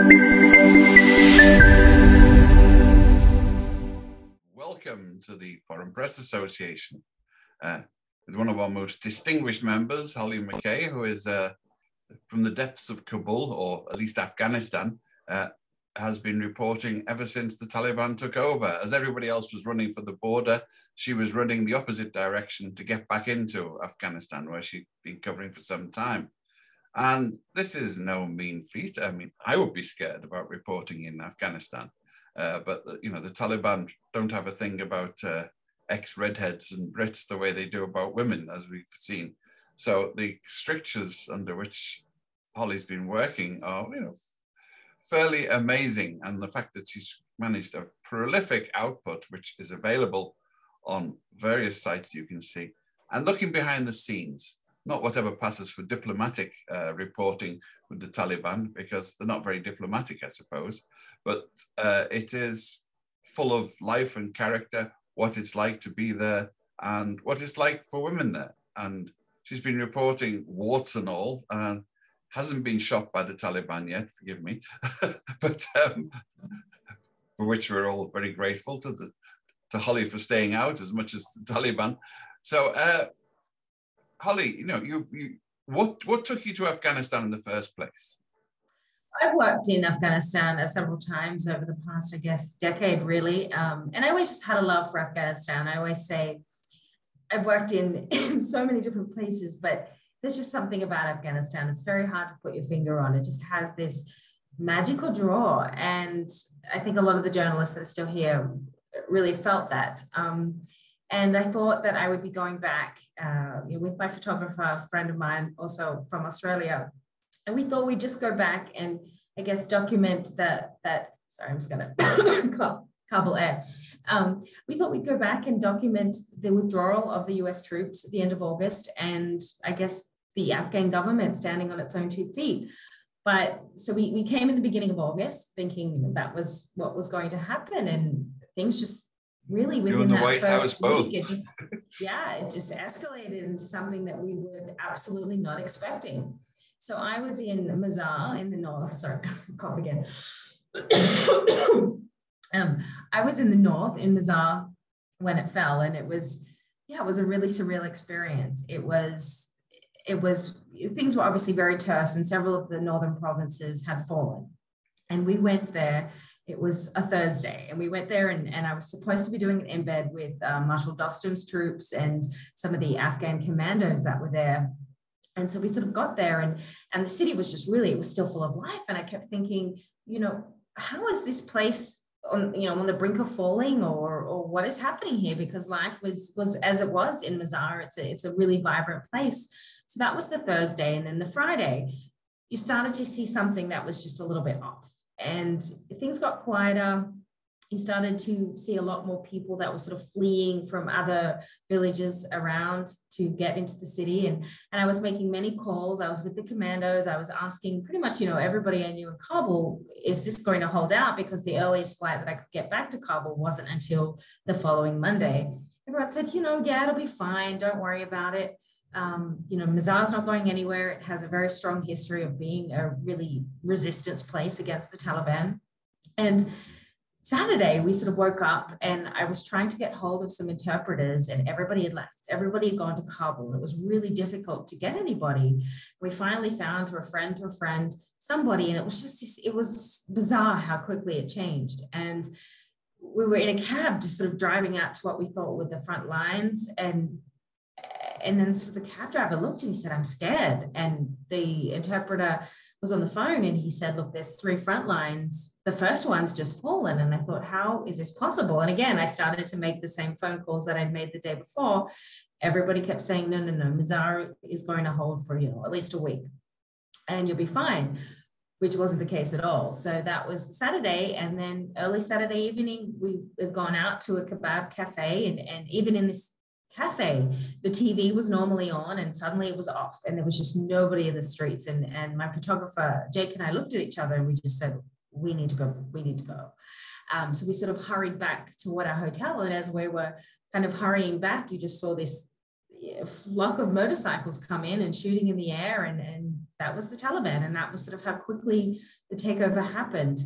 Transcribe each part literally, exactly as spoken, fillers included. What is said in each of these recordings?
Welcome to the Foreign Press Association uh, with one of our most distinguished members, Holly McKay, who is uh, from the depths of Kabul, or at least Afghanistan, uh, has been reporting ever since the Taliban took over. As everybody else was running for the border, she was running the opposite direction to get back into Afghanistan, where she'd been covering for some time. And this is no mean feat. I mean, I would be scared about reporting in Afghanistan. Uh, but, you know, the Taliban don't have a thing about uh, ex-redheads and Brits the way they do about women, as we've seen. So the strictures under which Holly's been working are, you know, fairly amazing. And the fact that she's managed a prolific output, which is available on various sites you can see, and looking behind the scenes, not whatever passes for diplomatic uh, reporting with the Taliban, because they're not very diplomatic, I suppose, but uh, it is full of life and character, what it's like to be there and what it's like for women there. And she's been reporting warts and all, and hasn't been shot by the Taliban yet, forgive me, but um, for which we're all very grateful to, the, to Holly for staying out as much as the Taliban. So, uh, Holly, you know, you, you what what took you to Afghanistan in the first place? I've worked in Afghanistan uh, several times over the past, I guess, decade, really. Um, and I always just had a love for Afghanistan. I always say I've worked in, in so many different places, but there's just something about Afghanistan. It's very hard to put your finger on. It just has this magical draw. And I think a lot of the journalists that are still here really felt that. Um, And I thought that I would be going back uh, with my photographer, a friend of mine, also from Australia. And we thought we'd just go back and, I guess, document that, that sorry, I'm just going to Kabul Air. Um, we thought we'd go back and document the withdrawal of the U S troops at the end of August, and I guess the Afghan government standing on its own two feet. But so we, we came in the beginning of August thinking that was what was going to happen, and things just really within that White first House week, it just, yeah, it just escalated into something that we were absolutely not expecting. So I was in Mazar in the north, sorry, cough again. um, I was in the north in Mazar when it fell, and it was, yeah, it was a really surreal experience. It was, it was, things were obviously very terse, and several of the northern provinces had fallen. And we went there. It was a Thursday, and we went there, and, and I was supposed to be doing an embed with uh, Marshal Dostum's troops and some of the Afghan commandos that were there. And so we sort of got there, and, and the city was just really, it was still full of life. And I kept thinking, you know, how is this place on, you know, on the brink of falling, or, or what is happening here? Because life was, was as it was in Mazar. It's a, it's a really vibrant place. So that was the Thursday. And then the Friday, you started to see something that was just a little bit off. And things got quieter. You started to see a lot more people that were sort of fleeing from other villages around to get into the city. And, and I was making many calls. I was with the commandos. I was asking pretty much, you know, everybody I knew in Kabul, is this going to hold out? Because the earliest flight that I could get back to Kabul wasn't until the following Monday. Everyone said, you know, yeah, it'll be fine. Don't worry about it. Um, you know, Mazar's not going anywhere. It has a very strong history of being a really resistance place against the Taliban. And Saturday, we sort of woke up, and I was trying to get hold of some interpreters, and everybody had left. Everybody had gone to Kabul. It was really difficult to get anybody. We finally found, through a friend to a friend, somebody, and it was just, it was bizarre how quickly it changed. And we were in a cab just sort of driving out to what we thought were the front lines, and And then sort of the cab driver looked and he said, I'm scared. And the interpreter was on the phone, and he said, look, there's three front lines. The first one's just fallen. And I thought, how is this possible? And again, I started to make the same phone calls that I'd made the day before. Everybody kept saying, no, no, no, Mazar is going to hold for, you know, at least a week, and you'll be fine, which wasn't the case at all. So that was Saturday. And then early Saturday evening, we had gone out to a kebab cafe, and, and even in this cafe, the T V was normally on, and suddenly it was off, and there was just nobody in the streets. And, and my photographer, Jake, and I looked at each other, and we just said, we need to go, we need to go. Um, so we sort of hurried back to what our hotel, and as we were kind of hurrying back, you just saw this flock of motorcycles come in and shooting in the air, and, and that was the Taliban, and that was sort of how quickly the takeover happened.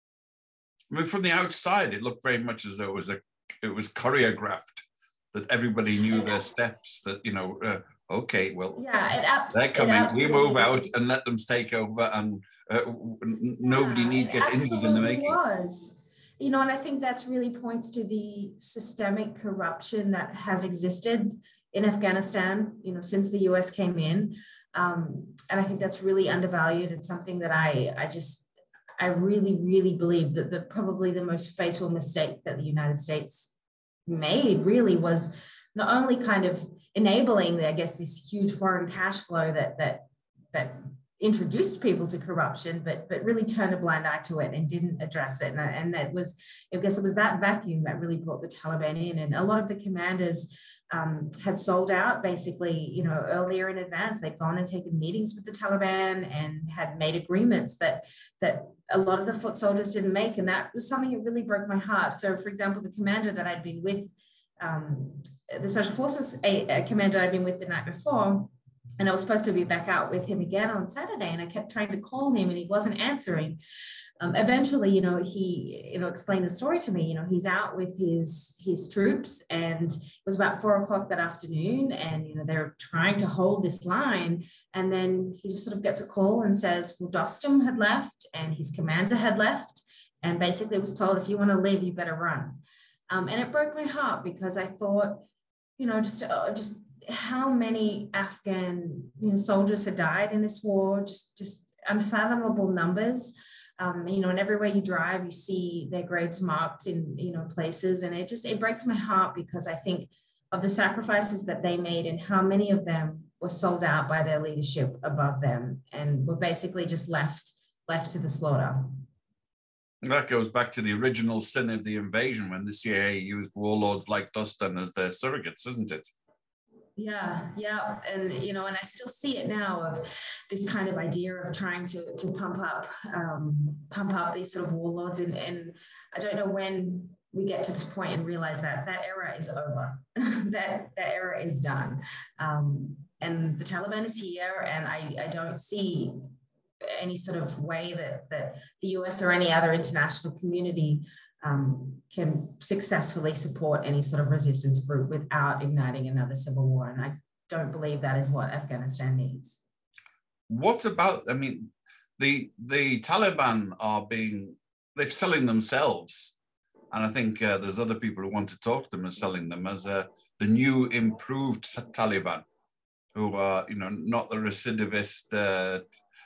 I mean, from the outside, it looked very much as though it was a it was choreographed, that everybody knew their steps. That you know, uh, okay, well, yeah, it abs- they're coming. We move out was. and let them take over, and uh, nobody yeah, need get injured in the making. Was. You know, and I think that's really points to the systemic corruption that has existed in Afghanistan, you know, since the U S came in. Um, and I think that's really undervalued. It's something that I, I just, I really, really believe that the probably the most fatal mistake that the United States made really was not only kind of enabling, I guess, this huge foreign cash flow that that that introduced people to corruption, but but really turned a blind eye to it and didn't address it. And, and that was, I guess it was that vacuum that really brought the Taliban in. And a lot of the commanders um, had sold out basically, you know, earlier in advance. They'd gone and taken meetings with the Taliban and had made agreements that that a lot of the foot soldiers didn't make. And that was something that really broke my heart. So for example, the commander that I'd been with, um, the Special Forces a, a commander I'd been with the night before, and I was supposed to be back out with him again on Saturday, and I kept trying to call him and he wasn't answering. Um, eventually, you know, he, you know, explained the story to me. You know, he's out with his, his troops, and it was about four o'clock that afternoon, and, you know, they're trying to hold this line. And then he just sort of gets a call and says, well, Dostum had left and his commander had left. And basically was told, if you want to live, you better run. Um, and it broke my heart because I thought, you know, just, uh, just, how many Afghan, you know, soldiers had died in this war, just, just unfathomable numbers. Um, you know, and everywhere you drive, you see their graves marked in, you know, places. And it just, it breaks my heart because I think of the sacrifices that they made and how many of them were sold out by their leadership above them and were basically just left, left to the slaughter. That goes back to the original sin of the invasion when the C I A used warlords like Dostum as their surrogates, isn't it? Yeah, yeah. And, you know, and I still see it now of this kind of idea of trying to, to pump up, um, pump up these sort of warlords. And, and I don't know when we get to this point and realize that that era is over, that, that era is done. Um, and the Taliban is here, and I, I don't see any sort of way that, that the U S or any other international community Um, can successfully support any sort of resistance group without igniting another civil war. And I don't believe that is what Afghanistan needs. What about, I mean, the the Taliban are being, they're selling themselves. And I think uh, there's other people who want to talk to them as selling them as uh, the new improved Taliban, who are, you know, not the recidivist uh,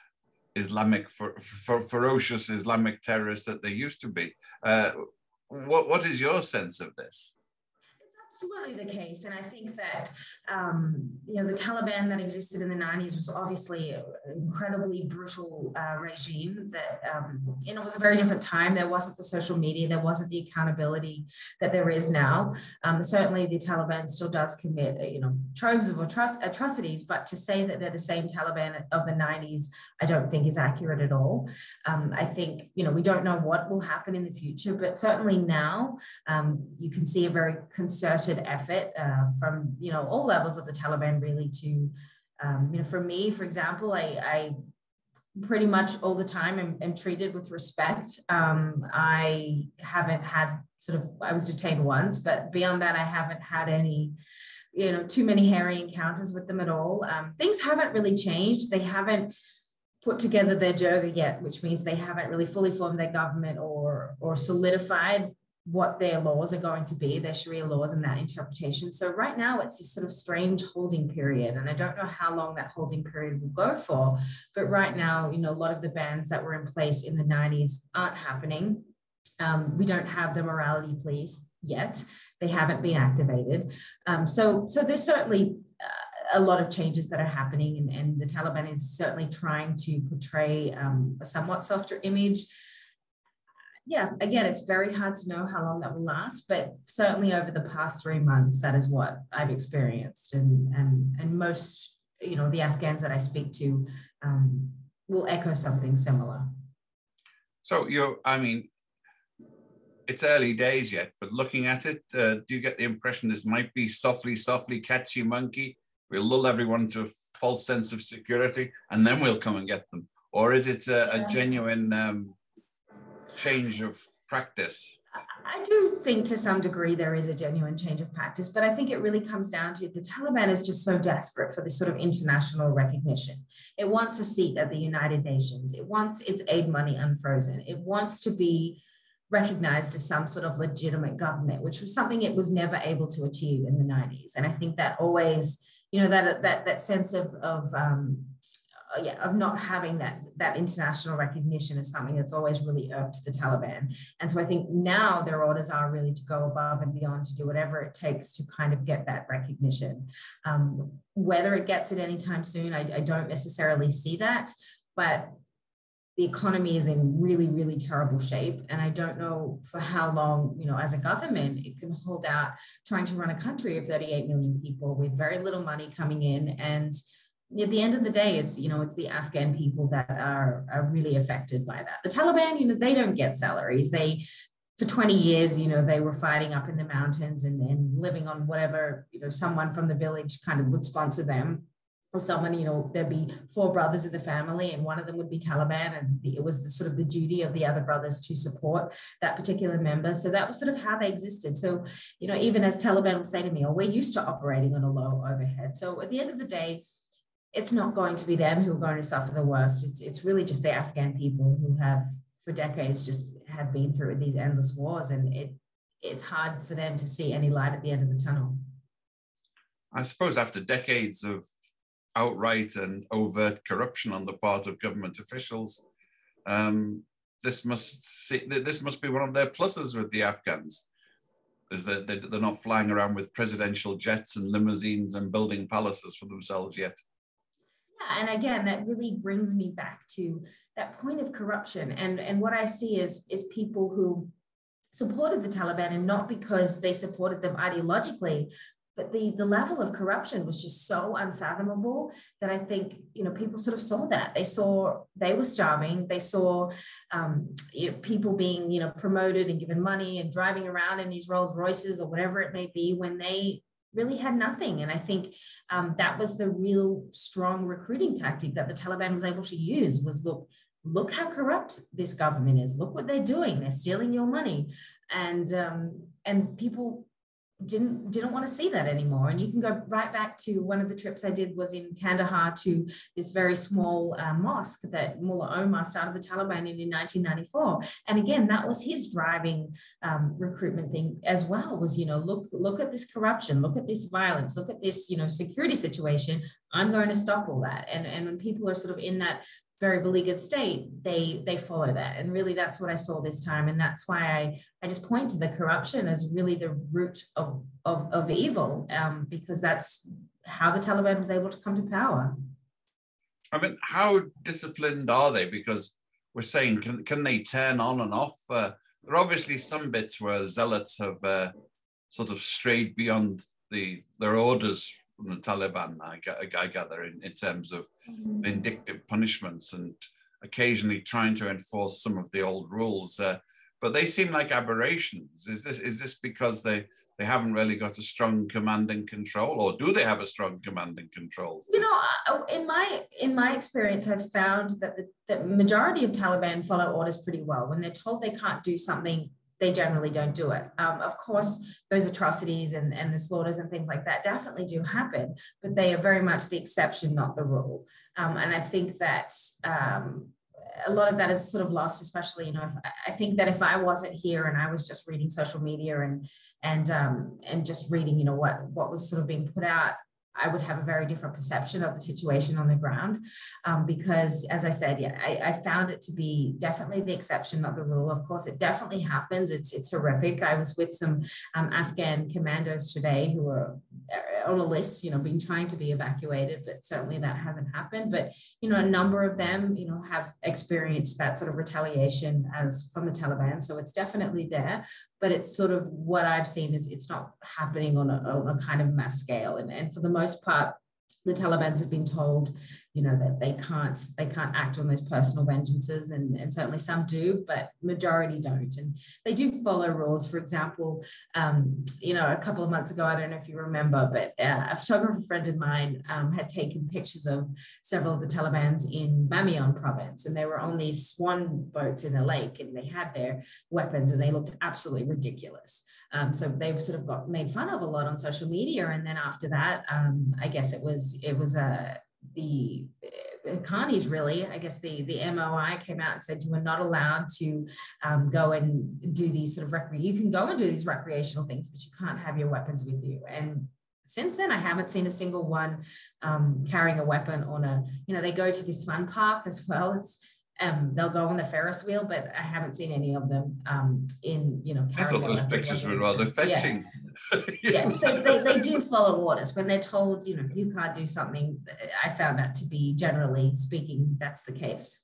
Islamic, for, for, ferocious Islamic terrorists that they used to be. Uh, what, what is your sense of this? It's absolutely the case. And I think that, um, you know, the Taliban that existed in the nineties was obviously an incredibly brutal uh, regime that, um, you know, it was a very different time. There wasn't the social media, there wasn't the accountability that there is now. Um, certainly the Taliban still does commit, you know, troves of atrocities, but to say that they're the same Taliban of the nineties, I don't think is accurate at all. Um, I think, you know, we don't know what will happen in the future, but certainly now um, you can see a very concerted effort uh, from, you know, all levels of the Taliban really to, um, you know, for me, for example, I, I pretty much all the time am, am treated with respect. Um, I haven't had sort of, I was detained once, but beyond that, I haven't had any, you know, too many hairy encounters with them at all. Um, things haven't really changed. They haven't put together their jirga yet, which means they haven't really fully formed their government or, or solidified what their laws are going to be, their Sharia laws and that interpretation. So right now it's this sort of strange holding period. And I don't know how long that holding period will go for, but right now, you know, a lot of the bans that were in place in the nineties aren't happening. Um, we don't have the morality police yet. They haven't been activated. Um, so, so there's certainly uh, a lot of changes that are happening, and, and the Taliban is certainly trying to portray um, a somewhat softer image. Yeah, again, it's very hard to know how long that will last, but certainly over the past three months, that is what I've experienced. And, and, and most, you know, the Afghans that I speak to um, will echo something similar. So you're, I mean, it's early days yet, but looking at it, uh, do you get the impression this might be softly, softly catchy monkey? We'll lull everyone to false sense of security, and then we'll come and get them? Or is it a, a genuine um, change of practice? I do think to some degree there is a genuine change of practice, but I think it really comes down to the Taliban is just so desperate for this sort of international recognition. It wants a seat at the United Nations. It wants its aid money unfrozen. It wants to be recognized as some sort of legitimate government, which was something it was never able to achieve in the nineties. And I think that always, you know, that that that sense of of um, yeah, of not having that, that international recognition is something that's always really irked the Taliban. And so I think now their orders are really to go above and beyond, to do whatever it takes to kind of get that recognition. Um, whether it gets it anytime soon, I, I don't necessarily see that, but the economy is in really, really terrible shape. And I don't know for how long, you know, as a government, it can hold out trying to run a country of thirty-eight million people with very little money coming in. And at the end of the day, it's, you know, it's the Afghan people that are, are really affected by that. The Taliban, you know, they don't get salaries. They, for twenty years, you know, they were fighting up in the mountains and, and living on whatever, you know, someone from the village kind of would sponsor them. Or someone, you know, there'd be four brothers in the family and one of them would be Taliban, and the, it was the sort of the duty of the other brothers to support that particular member. So that was sort of how they existed. So, you know, even as Taliban will say to me, oh, we're used to operating on a low overhead. So at the end of the day, it's not going to be them who are going to suffer the worst. It's, it's really just the Afghan people who have, for decades, just have been through these endless wars, and it it's hard for them to see any light at the end of the tunnel. I suppose after decades of outright and overt corruption on the part of government officials, um, this must see, this must be one of their pluses with the Afghans, is that they're not flying around with presidential jets and limousines and building palaces for themselves yet. Yeah, and again, that really brings me back to that point of corruption. And, and what I see is, is people who supported the Taliban, and not because they supported them ideologically, but the, the level of corruption was just so unfathomable that I think, you know, people sort of saw that. They saw they were starving. They saw um, you know, people being, you know, promoted and given money and driving around in these Rolls Royces or whatever it may be, when they really had nothing. And I think um, that was the real strong recruiting tactic that the Taliban was able to use, was look, look how corrupt this government is. Look what they're doing. They're stealing your money. And, um, and people didn't didn't want to see that anymore. And you can go right back to one of the trips I did was in Kandahar, to this very small uh, mosque that Mullah Omar started the Taliban in in nineteen ninety-four. And again, that was his driving um, recruitment thing as well, was, you know, look, look at this corruption, look at this violence, look at this, you know, security situation. I'm going to stop all that. And, and when people are sort of in that very beleaguered state, they they follow that. And really that's what I saw this time. And that's why I, I just point to the corruption as really the root of, of, of evil, um, because that's how the Taliban was able to come to power. I mean, how disciplined are they? Because we're saying, can, can they turn on and off? Uh, there are obviously some bits where zealots have uh, sort of strayed beyond the their orders from the Taliban, I, I gather, in, in terms of vindictive punishments and occasionally trying to enforce some of the old rules. Uh, but they seem like aberrations. Is this is this because they, they haven't really got a strong command and control, or do they have a strong command and control? You know, in my in my experience, I've found that the, the majority of Taliban follow orders pretty well. When they're told they can't do something, they generally don't do it. Um, of course, those atrocities and, and the slaughters and things like that definitely do happen, but they are very much the exception, not the rule. Um, and I think that um, a lot of that is sort of lost, especially, you know, if, I think that if I wasn't here and I was just reading social media and and um, and just reading, you know, what what was sort of being put out, I would have a very different perception of the situation on the ground, um, because, as I said, yeah, I, I found it to be definitely the exception, not the rule. Of course, it definitely happens. It's it's horrific. I was with some um, Afghan commandos today who were on a list, you know, being trying to be evacuated, but certainly that hasn't happened. But, you know, a number of them, you know, have experienced that sort of retaliation as from the Taliban. So it's definitely there. But it's sort of what I've seen is it's not happening on a, on a kind of mass scale. And, and for the most part, the Taliban have been told you know, that they can't they can't act on those personal vengeances, and, and certainly some do, but majority don't. And they do follow rules. For example, um, you know, a couple of months ago, I don't know if you remember, but uh, a photographer friend of mine um, had taken pictures of several of the Talibans in Bamiyan province, and they were on these swan boats in a lake, and they had their weapons, and they looked absolutely ridiculous. Um, so they sort of got made fun of a lot on social media. And then after that, um, I guess it was it was a the uh, Carney's really, I guess the the M O I came out and said you are not allowed to um, go and do these sort of rec- you can go and do these recreational things, but you can't have your weapons with you. And since then, I haven't seen a single one um, carrying a weapon on a, you know, they go to this fun park as well. It's Um, they'll go on the Ferris wheel, but I haven't seen any of them um, in, you know, I thought those pictures were rather fetching. Yeah, yeah. So they, they do follow orders. When they're told, you know, you can't do something, I found that to be, generally speaking, that's the case.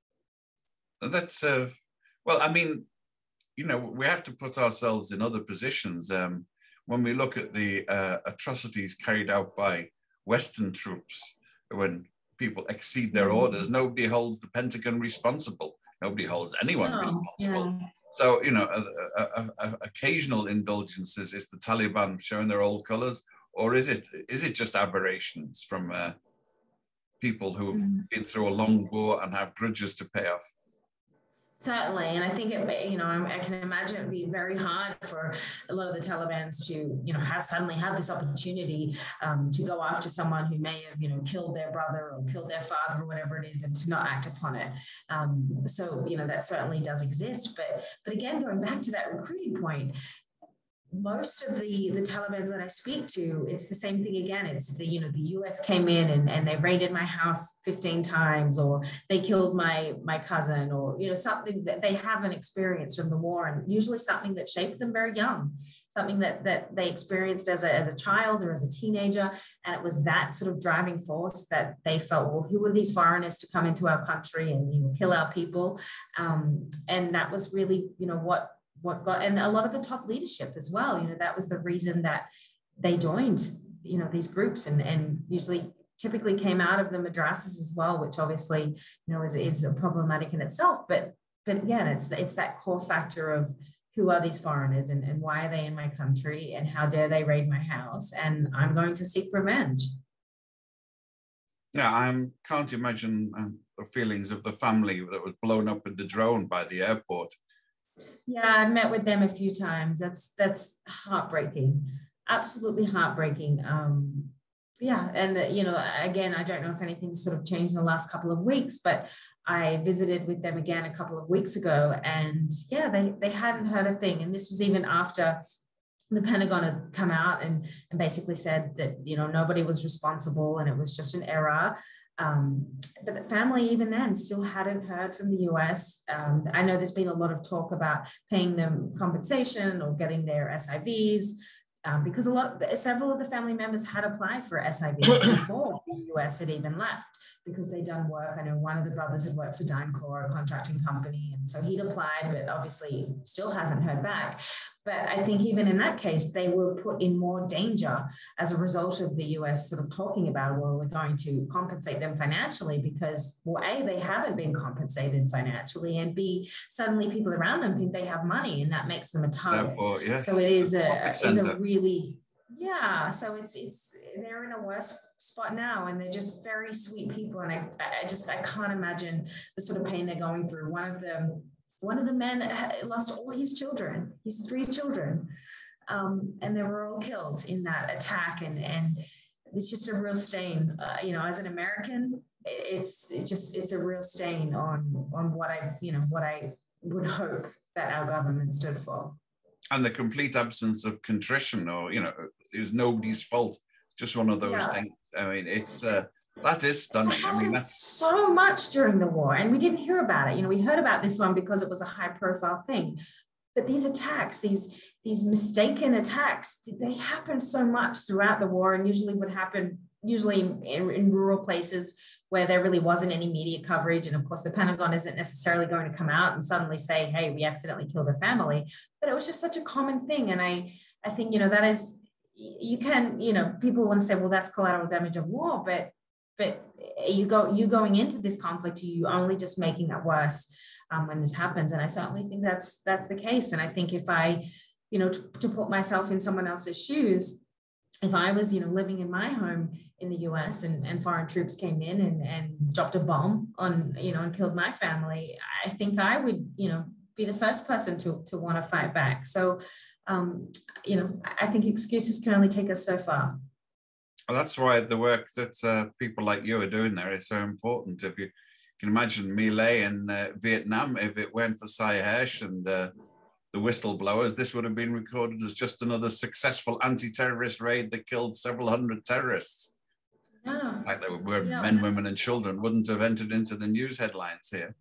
That's, uh, well, I mean, you know, we have to put ourselves in other positions. Um, when we look at the uh, atrocities carried out by Western troops, when people exceed their orders, nobody holds the Pentagon responsible. Nobody holds anyone No, responsible. yeah. So, you know, a, a, a, occasional indulgences is the Taliban showing their old colors, or is it is it just aberrations from uh, people who've mm. been through a long war and have grudges to pay off? Certainly, and I think it, you know, I can imagine it'd be very hard for a lot of the Talibans to, you know, have suddenly have this opportunity um, to go after someone who may have, you know, killed their brother or killed their father or whatever it is, and to not act upon it. Um, so, you know, that certainly does exist. But, but again, going back to that recruiting point, most of the, the Taliban that I speak to, it's the same thing again. It's the, you know, the U S came in and, and they raided my house fifteen times, or they killed my, my cousin, or, you know, something that they haven't experienced from the war, and usually something that shaped them very young, something that, that they experienced as a, as a child or as a teenager. And it was that sort of driving force that they felt, well, who are these foreigners to come into our country and, you know, kill our people? Um, and that was really, you know, what, what got, and a lot of the top leadership as well, you know, that was the reason that they joined, you know, these groups, and, and usually typically came out of the madrasas as well, which obviously, you know, is, is problematic in itself. But, but again, it's, it's that core factor of who are these foreigners, and, and why are they in my country, and how dare they raid my house, and I'm going to seek revenge. Yeah, I can't imagine um, the feelings of the family that was blown up with the drone by the airport. Yeah, I met with them a few times. That's that's heartbreaking, absolutely heartbreaking. Um, yeah, and the, you know, again, I don't know if anything's sort of changed in the last couple of weeks, but I visited with them again a couple of weeks ago, and yeah, they they hadn't heard a thing. And this was even after the Pentagon had come out and, and basically said that, you know, nobody was responsible and it was just an error. Um, but the family, even then, still hadn't heard from the U S. Um, I know there's been a lot of talk about paying them compensation or getting their S I Vs, um, because a lot, several of the family members had applied for S I Vs before the U S had even left, because they'd done work. I know one of the brothers had worked for DynCorp, a contracting company, and so he'd applied, but obviously still hasn't heard back. But I think even in that case, they were put in more danger as a result of the U S sort of talking about, well, we're going to compensate them financially, because, well, A, they haven't been compensated financially, and B, suddenly people around them think they have money, and that makes them a target. Therefore, yes, so it is a, is a really, yeah, so it's, it's, they're in a worse spot now, and they're just very sweet people. And I, I just, I can't imagine the sort of pain they're going through. One of them, One of the men lost all his children, his three children, um, and they were all killed in that attack. And, and it's just a real stain, uh, you know, as an American, it's, it's just, it's a real stain on, on what I, you know, what I would hope that our government stood for. And the complete absence of contrition, or, you know, is nobody's fault. Just one of those yeah. things. I mean, it's, uh, that is stunning. It I mean, that's so much during the war, and we didn't hear about it. You know, we heard about this one because it was a high-profile thing. But these attacks, these these mistaken attacks, they happened so much throughout the war, and usually would happen usually in, in rural places where there really wasn't any media coverage. And of course, the Pentagon isn't necessarily going to come out and suddenly say, "Hey, we accidentally killed a family." But it was just such a common thing, and I I think, you know, that is, you can, you know, people want to say, well, that's collateral damage of war, but. but you go, you going into this conflict, you only just making that worse um, when this happens. And I certainly think that's that's the case. And I think if I, you know, to, to put myself in someone else's shoes, if I was, you know, living in my home in the U S and, and foreign troops came in and, and dropped a bomb on, you know, and killed my family, I think I would, you know, be the first person to, to want to fight back. So, um, you know, I think excuses can only take us so far. Well, that's why the work that uh, people like you are doing there is so important. If you can imagine My Lai in uh, Vietnam, if it weren't for Sy Hersh and uh, the whistleblowers, this would have been recorded as just another successful anti-terrorist raid that killed several hundred terrorists. Yeah. Like there were yeah. men, women, and children wouldn't have entered into the news headlines here.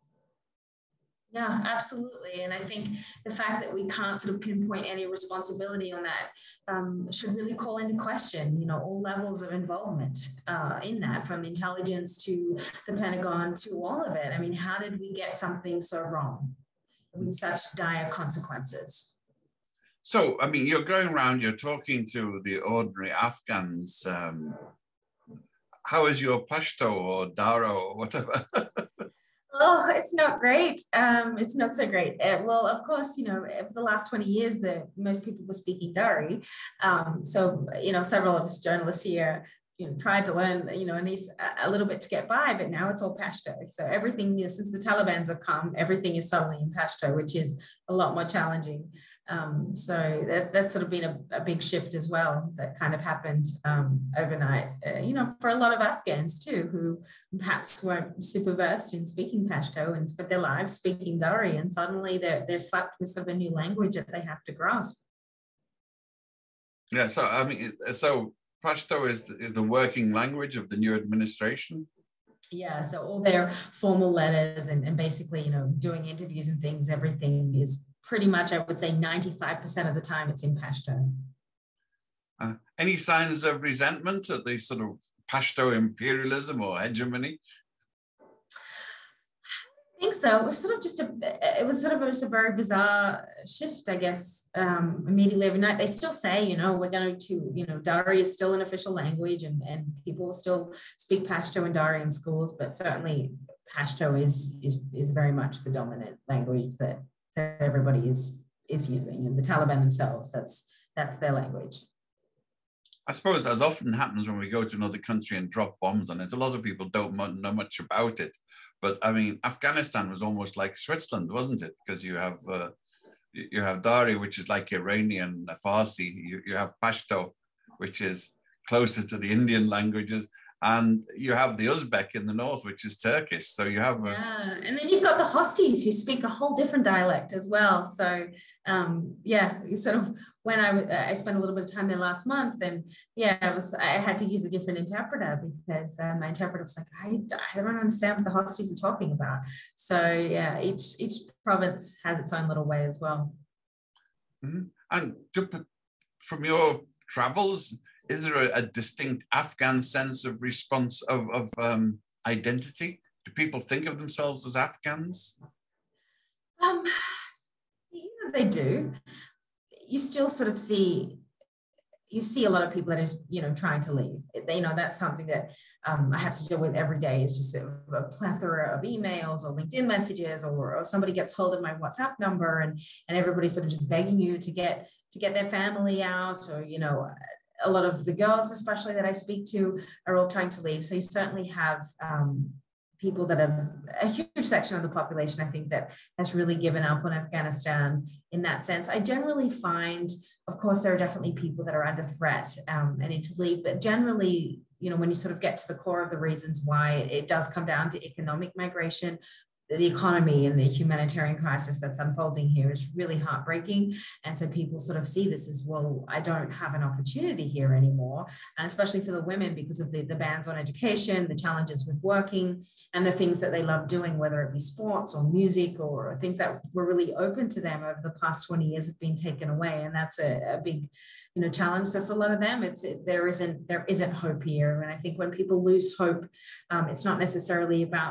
Yeah, absolutely. And I think the fact that we can't sort of pinpoint any responsibility on that um, should really call into question, you know, all levels of involvement uh, in that, from intelligence to the Pentagon to all of it. I mean, how did we get something so wrong with such dire consequences? So, I mean, you're going around, you're talking to the ordinary Afghans. Um, how is your Pashto or Daro or whatever? Oh, it's not great. Um, it's not so great. Uh, well, of course, you know, for the last twenty years, the most people were speaking Dari. Um, so, you know, several of us journalists here, you know, tried to learn, you know, at least a little bit to get by, but now it's all Pashto. So everything, you know, since the Taliban's have come, everything is suddenly in Pashto, which is a lot more challenging. Um, so that, that's sort of been a, a big shift as well that kind of happened um, overnight, uh, you know, for a lot of Afghans too, who perhaps weren't super versed in speaking Pashto and spent their lives speaking Dari, and suddenly they're, they're slapped with sort of a new language that they have to grasp. Yeah, so I mean, so Pashto is, is the working language of the new administration? Yeah, so all their formal letters and, and basically, you know, doing interviews and things, everything is pretty much, I would say ninety-five percent of the time it's in Pashto. Uh, any signs of resentment at the sort of Pashto imperialism or hegemony? I think so. It was sort of just a, it was sort of just a very bizarre shift, I guess, um, immediately overnight. They still say, you know, we're going to, you know, Dari is still an official language and, and people still speak Pashto and Dari in schools, but certainly Pashto is, is, is very much the dominant language that, that everybody is, is using. And the Taliban themselves, that's, that's their language. I suppose, as often happens when we go to another country and drop bombs on it, a lot of people don't know much about it. But I mean, Afghanistan was almost like Switzerland, wasn't it? Because you have uh, you have Dari, which is like Iranian Farsi. You, you have Pashto, which is closer to the Indian languages. And you have the Uzbek in the north, which is Turkish. So you have... A... Yeah, and then you've got the Hostis who speak a whole different dialect as well. So um, yeah, you sort of, when I, I spent a little bit of time there last month, and yeah, I was, I had to use a different interpreter because uh, my interpreter was like, I, I don't understand what the Hostis are talking about. So yeah, each, each province has its own little way as well. Mm-hmm. And to, from your travels, is there a, a distinct Afghan sense of response of, of um, identity? Do people think of themselves as Afghans? Um, yeah, they do. You still sort of see, you see a lot of people that is, you know, trying to leave. You know, that's something that um, I have to deal with every day. It's just a, a plethora of emails or LinkedIn messages, or, or somebody gets hold of my WhatsApp number, and and everybody's sort of just begging you to get to get their family out, or you know. A lot of the girls, especially that I speak to, are all trying to leave. So you certainly have um, people that have a huge section of the population, I think, that has really given up on Afghanistan in that sense. I generally find, of course, there are definitely people that are under threat um, and need to leave, but generally, you know, when you sort of get to the core of the reasons why, it, it does come down to economic migration. The economy and the humanitarian crisis that's unfolding here is really heartbreaking. And so people sort of see this as, well, I don't have an opportunity here anymore. And especially for the women, because of the, the bans on education, the challenges with working, and the things that they love doing, whether it be sports or music or things that were really open to them over the past twenty years have been taken away. And that's a, a big, you know, challenge. So for a lot of them, it's it, there isn't there isn't hope here. And I think when people lose hope, um, it's not necessarily about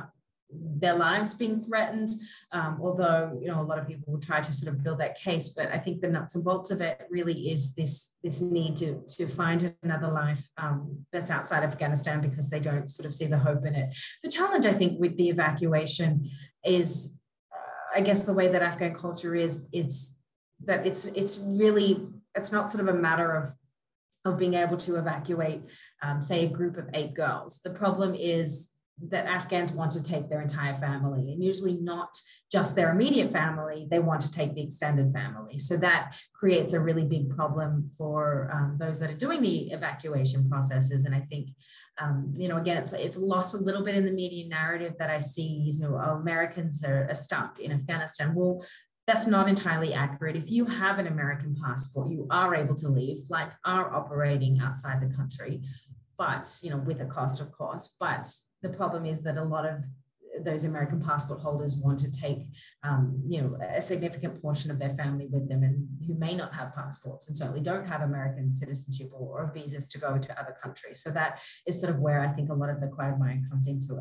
their lives being threatened, um, although, you know, a lot of people will try to sort of build that case. But I think the nuts and bolts of it really is this, this need to, to find another life um, that's outside of Afghanistan, because they don't sort of see the hope in it. The challenge, I think, with the evacuation is, uh, I guess, the way that Afghan culture is, it's that it's, it's really, it's not sort of a matter of, of being able to evacuate, um, say, a group of eight girls. The problem is that Afghans want to take their entire family, and usually not just their immediate family, they want to take the extended family. So that creates a really big problem for um, those that are doing the evacuation processes. And I think, um, you know, again, it's, it's lost a little bit in the media narrative that I see, you know, Americans are, are stuck in Afghanistan. Well, that's not entirely accurate. If you have an American passport, you are able to leave. Flights are operating outside the country, but, you know, with a cost, of course. But the problem is that a lot of those American passport holders want to take, um, you know, a significant portion of their family with them, and who may not have passports and certainly don't have American citizenship or, or visas to go to other countries. So that is sort of where I think a lot of the quagmire comes into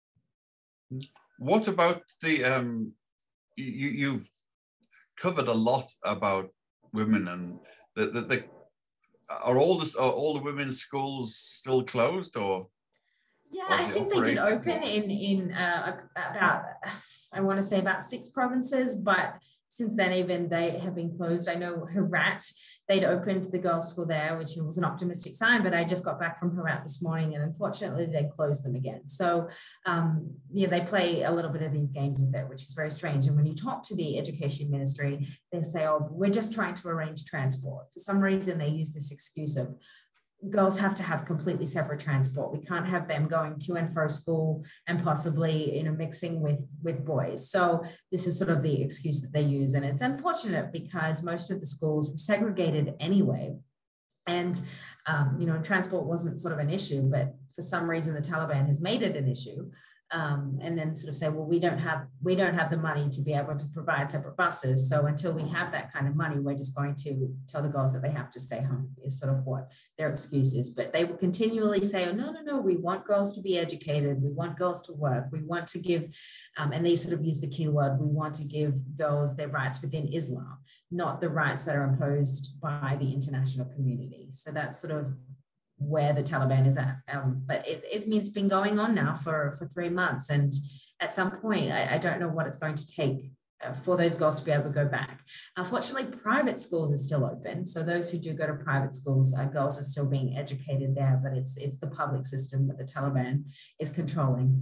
it. What about the, um, you, you've covered a lot about women, and the, the, the are all the, are all the women's schools still closed, or? Yeah, I think they did open in, in uh, about, I want to say about six provinces, but since then even they have been closed. I know Herat, they'd opened the girls' school there, which was an optimistic sign, but I just got back from Herat this morning, and unfortunately they closed them again. So um, yeah, they play a little bit of these games with it, which is very strange. And when you talk to the education ministry, they say, oh, we're just trying to arrange transport. For some reason, they use this excuse of, girls have to have completely separate transport. We can't have them going to and fro school and possibly, you know, mixing with, with boys. So this is sort of the excuse that they use. And it's unfortunate because most of the schools were segregated anyway. And, um, you know, transport wasn't sort of an issue, but for some reason the Taliban has made it an issue. Um, and then sort of say, well, we don't have we don't have the money to be able to provide separate buses. So until we have that kind of money, we're just going to tell the girls that they have to stay home, is sort of what their excuse is. But they will continually say, oh, no, no, no, we want girls to be educated. We want girls to work. We want to give, um, and they sort of use the keyword, we want to give girls their rights within Islam, not the rights that are imposed by the international community. So that's sort of where the Taliban is at. Um, but it, it means it's been going on now for, for three months. And at some point, I, I don't know what it's going to take uh, for those girls to be able to go back. Unfortunately, private schools are still open. So those who do go to private schools, uh, girls are still being educated there, but it's, it's the public system that the Taliban is controlling.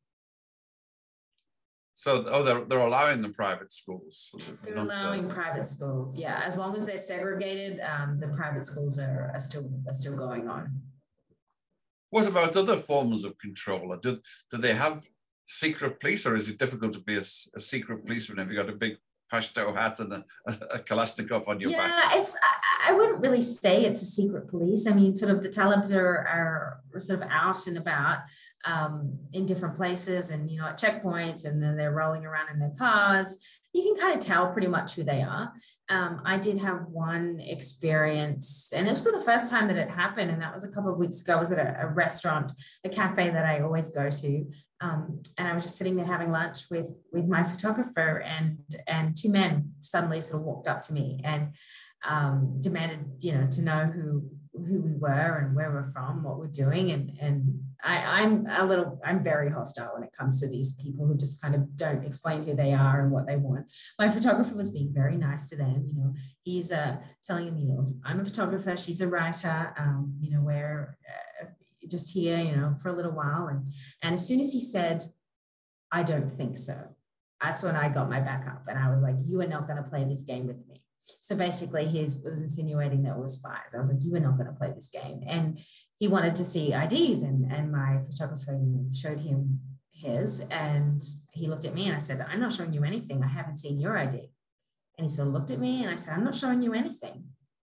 So, oh, they're, they're allowing the private schools. So they're, they're allowing uh, private schools, yeah. As long as they're segregated, um, the private schools are, are still are still going on. What about other forms of control? Do, do they have secret police, or is it difficult to be a, a secret policeman if you got a big Pashto hat and a, a Kalashnikov on your yeah, back? Yeah, it's. I, I wouldn't really say it's a secret police. I mean, sort of the Talibs are, are sort of out and about um, in different places, and you know, at checkpoints, and then they're rolling around in their cars. You can kind of tell pretty much who they are. Um, I did have one experience, and it was the first time that it happened, and that was a couple of weeks ago. I was at a, a restaurant, a cafe that I always go to, um, and I was just sitting there having lunch with with my photographer, and and two men suddenly sort of walked up to me and um, demanded, you know, to know who who we were and where we're from, what we're doing, and and I, I'm a little, I'm very hostile when it comes to these people who just kind of don't explain who they are and what they want. My photographer was being very nice to them. You know, he's uh, telling them, you know, I'm a photographer, she's a writer, um, you know, we're uh, just here, you know, for a little while. And, and as soon as he said, I don't think so, that's when I got my back up and I was like, you are not going to play this game with me. So basically he was insinuating that we're spies. I was like, you are not going to play this game. And he wanted to see I Ds, and, and my photographer showed him his, and he looked at me and I said, I'm not showing you anything. I haven't seen your I D. And he sort of looked at me and I said, I'm not showing you anything.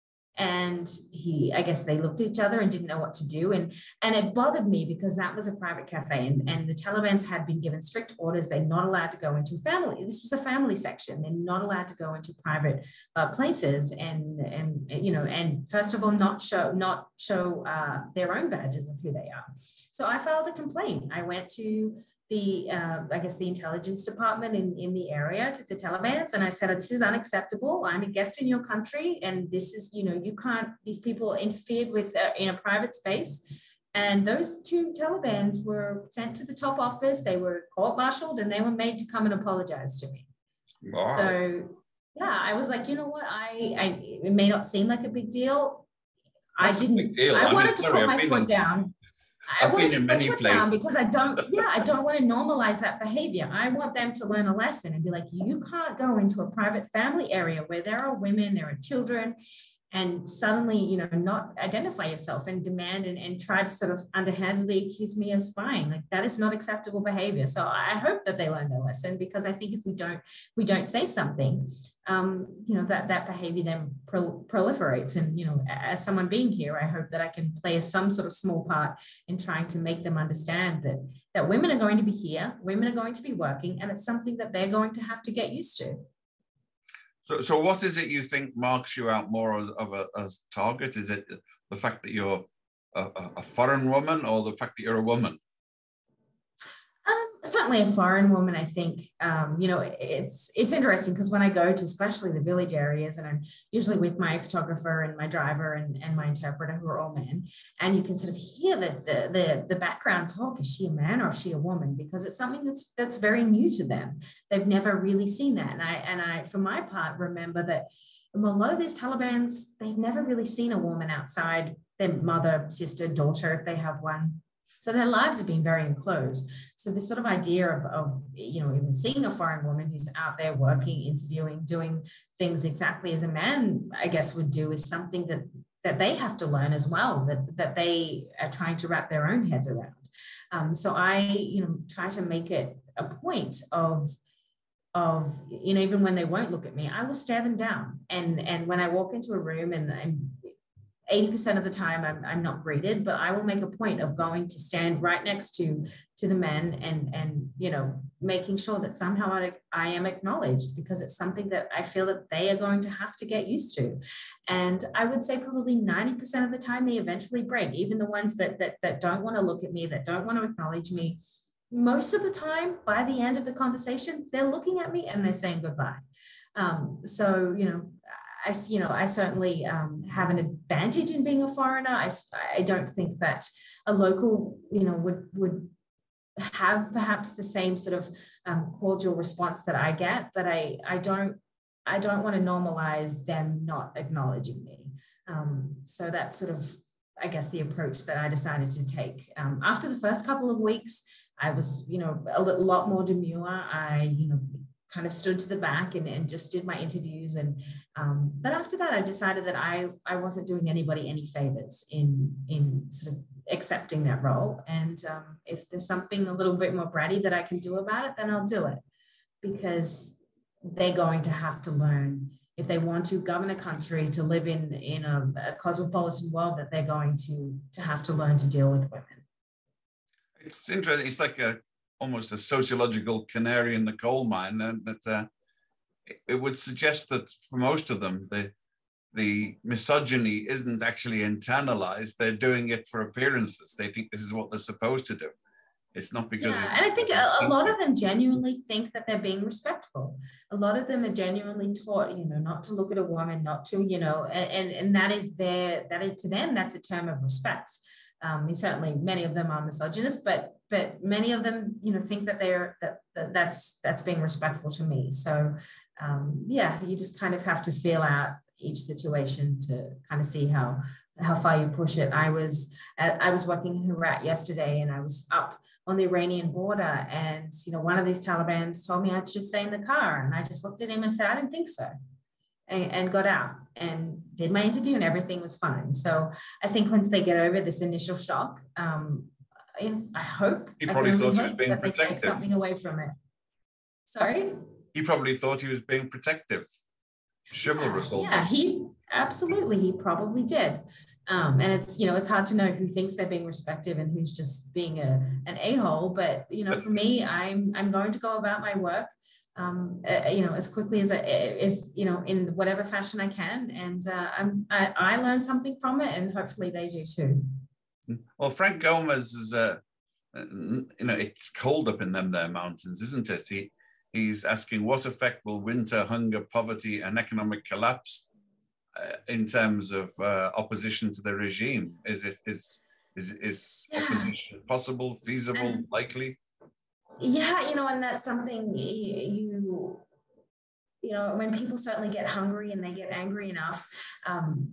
And he, I guess they looked at each other and didn't know what to do. And, and it bothered me because that was a private cafe, and, and the Talibans had been given strict orders. They're not allowed to go into family. This was a family section. They're not allowed to go into private uh, places. And, and, you know, and first of all, not show, not show uh, their own badges of who they are. So I filed a complaint. I went to the, uh, I guess, the intelligence department in, in the area, to the Taliban. And I said, this is unacceptable. I'm a guest in your country. And this is, you know, you can't, these people interfered with uh, in a private space. And those two Talibans were sent to the top office. They were court-martialed and they were made to come and apologize to me. Wow. So yeah, I was like, you know what? I, I it may not seem like a big deal. That's I didn't, a big deal. I, I wanted mean, to sorry, put I've my been foot in- down. I I've wanted been to in put many my foot down places. because I don't, yeah, I don't want to normalize that behavior. I want them to learn a lesson and be like, you can't go into a private family area where there are women, there are children, and suddenly, you know, not identify yourself and demand and, and try to sort of underhandedly accuse me of spying. Like, that is not acceptable behavior. So I hope that they learn their lesson, because I think if we don't, if we don't say something, um, you know, that, that behavior then pro- proliferates. And, you know, as someone being here, I hope that I can play some sort of small part in trying to make them understand that, that women are going to be here, women are going to be working, and it's something that they're going to have to get used to. So, so what is it you think marks you out more as, of a as target? Is it the fact that you're a, a foreign woman, or the fact that you're a woman? Um, certainly a foreign woman, I think. Um, you know, it's it's interesting because when I go to especially the village areas, and I'm usually with my photographer and my driver and, and my interpreter, who are all men, and you can sort of hear the, the, the, the background talk. Is she a man or is she a woman? Because it's something that's that's very new to them. They've never really seen that. And I, and I, for my part, remember that a lot of these Talibans, they've never really seen a woman outside their mother, sister, daughter, if they have one. So their lives have been very enclosed. So this sort of idea of, of, you know, even seeing a foreign woman who's out there working, interviewing, doing things exactly as a man, I guess, would do, is something that that they have to learn as well, that, that they are trying to wrap their own heads around. Um, so I, you know, try to make it a point of, of, you know, even when they won't look at me, I will stare them down. And, and when I walk into a room and I'm eighty percent of the time I'm, I'm not greeted, but I will make a point of going to stand right next to, to the men and, and, you know, making sure that somehow I, I am acknowledged, because it's something that I feel that they are going to have to get used to. And I would say probably ninety percent of the time they eventually break, even the ones that, that, that don't want to look at me, that don't want to acknowledge me. Most of the time, by the end of the conversation, they're looking at me and they're saying goodbye. Um, so, you know, I, you know, I certainly um, have an advantage in being a foreigner. I, I don't think that a local, you know, would, would have perhaps the same sort of um, cordial response that I get, but I, I don't, I don't want to normalize them not acknowledging me. Um, so that's sort of, I guess, the approach that I decided to take. Um, after the first couple of weeks, I was, you know, a lot more demure. I, you know, kind of stood to the back and, and just did my interviews. And, um, but after that, I decided that I, I wasn't doing anybody any favors in, in sort of accepting that role. And um, if there's something a little bit more bratty that I can do about it, then I'll do it, because they're going to have to learn, if they want to govern a country, to live in, in a, a cosmopolitan world, that they're going to, to have to learn to deal with women. It's interesting. It's like a almost a sociological canary in the coal mine, and that uh, it would suggest that for most of them, the the misogyny isn't actually internalized. They're doing it for appearances. They think this is what they're supposed to do. It's not because. Yeah, it's, and I think a, a lot of them genuinely think that they're being respectful. A lot of them are genuinely taught, you know, not to look at a woman, not to, you know, and and, and that is their, that is to them, that's a term of respect. Um, certainly, many of them are misogynist, but but many of them, you know, think that they're that, that that's that's being respectful to me. So, um, yeah, you just kind of have to feel out each situation to kind of see how how far you push it. I was I was working in Herat yesterday, and I was up on the Iranian border, and you know, one of these Talibans told me I should stay in the car, and I just looked at him and said, I didn't think so. And, and got out and did my interview, and everything was fine. So I think once they get over this initial shock, um, I hope he probably I thought he was being that they protective. take something away from it. Sorry? He probably thought he was being protective, chivalrous. Yeah, yeah, he absolutely, he probably did. Um, and it's, you know, it's hard to know who thinks they're being respectful and who's just being a, an a-hole. But, you know, for me, I'm, I'm going to go about my work, um, uh, you know, as quickly as I, is, you know, in whatever fashion I can. And uh, I'm, I, I learned something from it, and hopefully they do too. Well, Frank Gomez is a, you know, it's cold up in them there mountains, isn't it? He, he's asking, what effect will winter, hunger, poverty, and economic collapse uh, in terms of uh, opposition to the regime? Is it is is is Yeah. opposition possible, feasible, And, likely? Yeah, you know, and that's something you you know, when people certainly get hungry and they get angry enough. Um,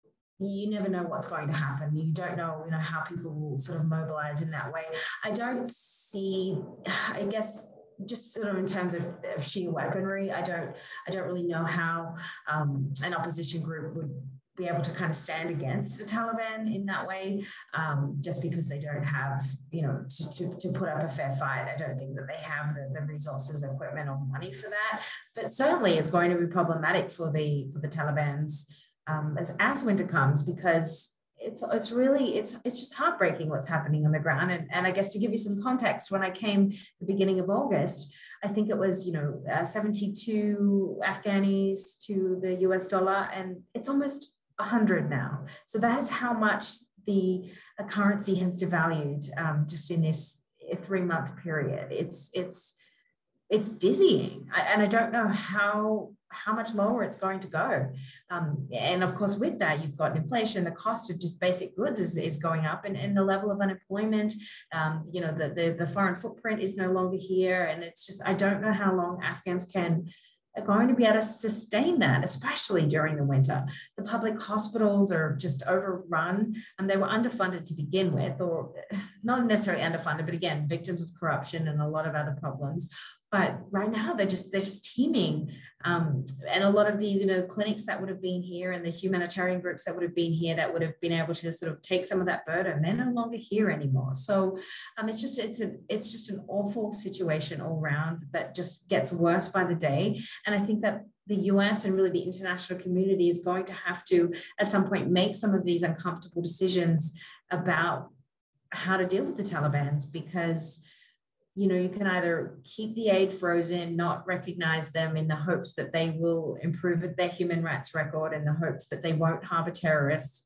you never know what's going to happen. You don't know, you know, how people will sort of mobilize in that way. I don't see, I guess, just sort of in terms of, of sheer weaponry, I don't, I don't really know how um, an opposition group would be able to kind of stand against the Taliban in that way, um, just because they don't have, you know, to, to, to put up a fair fight. I don't think that they have the, the resources, equipment, or money for that. But certainly, it's going to be problematic for the for the Taliban's um, as as winter comes, because it's it's really it's it's just heartbreaking what's happening on the ground. And, and I guess to give you some context, when I came the beginning of August, I think it was, you know, uh, seventy-two Afghanis to the U S dollar, and it's almost one hundred now. So that is how much the uh, currency has devalued um, just in this three-month period. It's it's it's dizzying, I, and I don't know how how much lower it's going to go. Um, and of course, with that, you've got inflation. The cost of just basic goods is, is going up, and, and the level of unemployment. Um, you know, the, the the foreign footprint is no longer here, and it's just, I don't know how long Afghans can are going to be able to sustain that, especially during the winter. The public hospitals are just overrun, and they were underfunded to begin with, or not necessarily underfunded, but again, victims of corruption and a lot of other problems. But right now, they're just they're just teeming, um, and a lot of the you know clinics that would have been here and the humanitarian groups that would have been here that would have been able to sort of take some of that burden, they're no longer here anymore. So um, it's just it's a it's just an awful situation all around that just gets worse by the day. And I think that the U S and really the international community is going to have to, at some point, make some of these uncomfortable decisions about how to deal with the Taliban, because you know, you can either keep the aid frozen, not recognize them in the hopes that they will improve their human rights record, in the hopes that they won't harbor terrorists.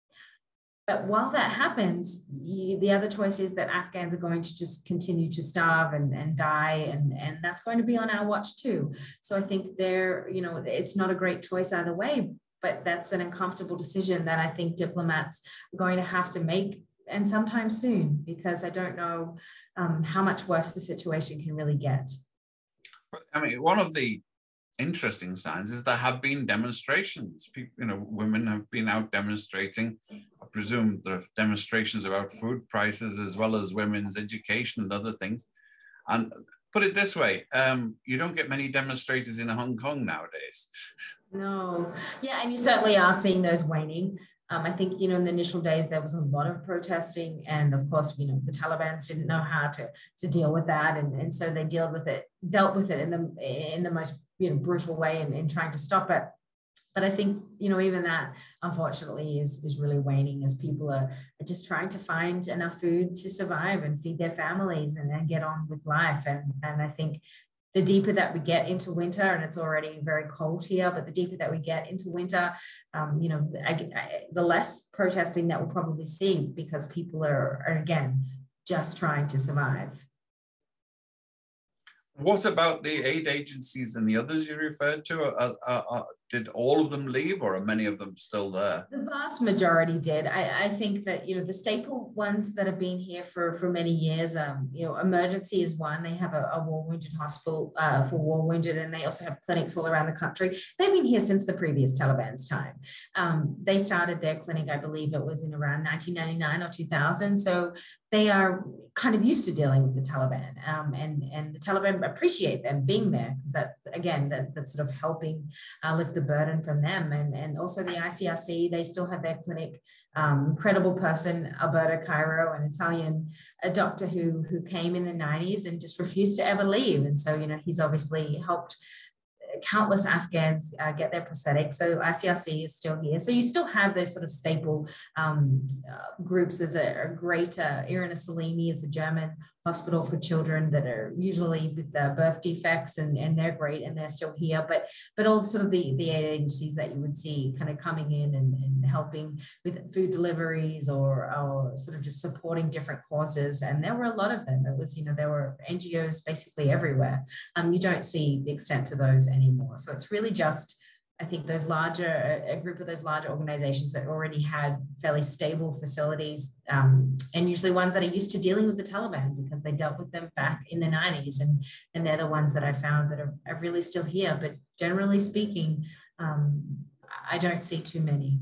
But while that happens, you, the other choice is that Afghans are going to just continue to starve and, and die, and, and that's going to be on our watch too. So I think they're, you know, it's not a great choice either way, but that's an uncomfortable decision that I think diplomats are going to have to make, and sometime soon, because I don't know um, how much worse the situation can really get. I mean, one of the interesting signs is there have been demonstrations. People, you know, women have been out demonstrating. I presume there are demonstrations about food prices as well as women's education and other things. And put it this way, um, you don't get many demonstrators in Hong Kong nowadays. No, yeah, and you certainly are seeing those waning. Um, I think, you know, in the initial days, there was a lot of protesting. And of course, you know, the Taliban didn't know how to, to deal with that. And, and so they dealt with it, dealt with it in the, in the most, you know, brutal way in, in trying to stop it. But I think, you know, even that, unfortunately, is, is really waning as people are, are just trying to find enough food to survive and feed their families and, and get on with life. And, and I think the deeper that we get into winter, and it's already very cold here, but the deeper that we get into winter, um, you know, I, I, the less protesting that we'll probably see, because people are, are, again, just trying to survive. What about the aid agencies and the others you referred to? Uh, uh, uh, did all of them leave, or are many of them still there? The vast majority did. I, I think that, you know, the staple ones that have been here for, for many years, um, you know, Emergency is one. They have a, a war wounded hospital uh, for war wounded, and they also have clinics all around the country. They've been here since the previous Taliban's time. Um, they started their clinic, I believe it was in around nineteen ninety-nine or two thousand. So they are kind of used to dealing with the Taliban, um, and, and the Taliban appreciate them being there, because that's, again, that, that's sort of helping uh, lift the burden from them. And, and also the I C R C, they still have their clinic. Um, incredible person, Alberto Cairo, an Italian a doctor who, who came in the nineties and just refused to ever leave. And so, you know, he's obviously helped countless Afghans uh, get their prosthetics. So I C R C is still here. So you still have those sort of staple um, uh, groups. There's a, a great, uh, Irina Salimi is a German hospital for children that are usually with the birth defects, and, and they're great and they're still here. But but all sort of the, the aid agencies that you would see kind of coming in and, and helping with food deliveries or, or sort of just supporting different causes. And there were a lot of them. It was, you know, there were N G Os basically everywhere. Um, you don't see the extent to those anymore. So it's really just, I think those larger, a group of those larger organizations that already had fairly stable facilities, um, and usually ones that are used to dealing with the Taliban because they dealt with them back in the nineties. And, and they're the ones that I found that are, are really still here. But generally speaking, um, I don't see too many.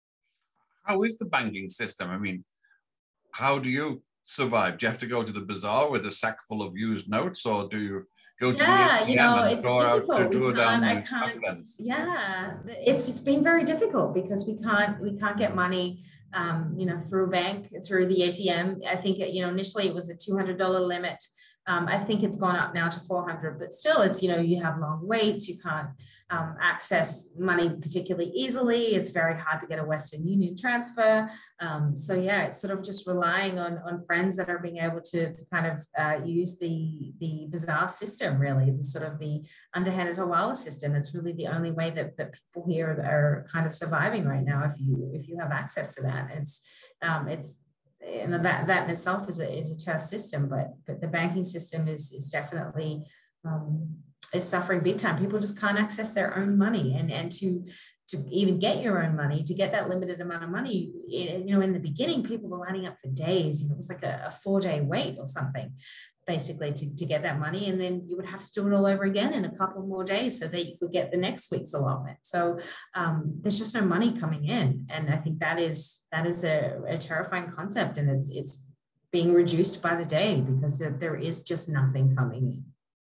How is the banking system? I mean, how do you survive? Do you have to go to the bazaar with a sack full of used notes, or do you go to yeah, the you know, and it's draw difficult. out, draw We down can't, I the can't, Afghans? yeah, it's it's been very difficult because we can't we can't get money, um, you know, through a bank, through the A T M. I think, you know, initially it was a two hundred dollar limit. Um, I think it's gone up now to four hundred, but still it's, you know, you have long waits, you can't um, access money particularly easily. It's very hard to get a Western Union transfer. Um, so yeah, it's sort of just relying on, on friends that are being able to, to kind of uh, use the, the bazaar system, really, the sort of the underhanded hawala system. It's really the only way that, that people here are kind of surviving right now if you if you have access to that. It's um, it's you know, that that in itself is a is a tough system, but but the banking system is is definitely um, is suffering big time. People just can't access their own money, and and to to even get your own money, to get that limited amount of money, you know, in the beginning, people were lining up for days, and it was like a, a four day wait or something, basically, to, to get that money. And then you would have to do it all over again in a couple more days so that you could get the next week's allotment. So um, there's just no money coming in. And I think that is that is a, a terrifying concept. And it's it's being reduced by the day because there is just nothing coming in.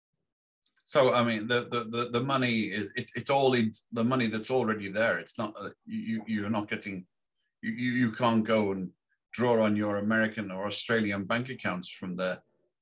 So, I mean, the the the, the money is it's it's all in the money that's already there. It's not uh, you you're not getting you you can't go and draw on your American or Australian bank accounts from there.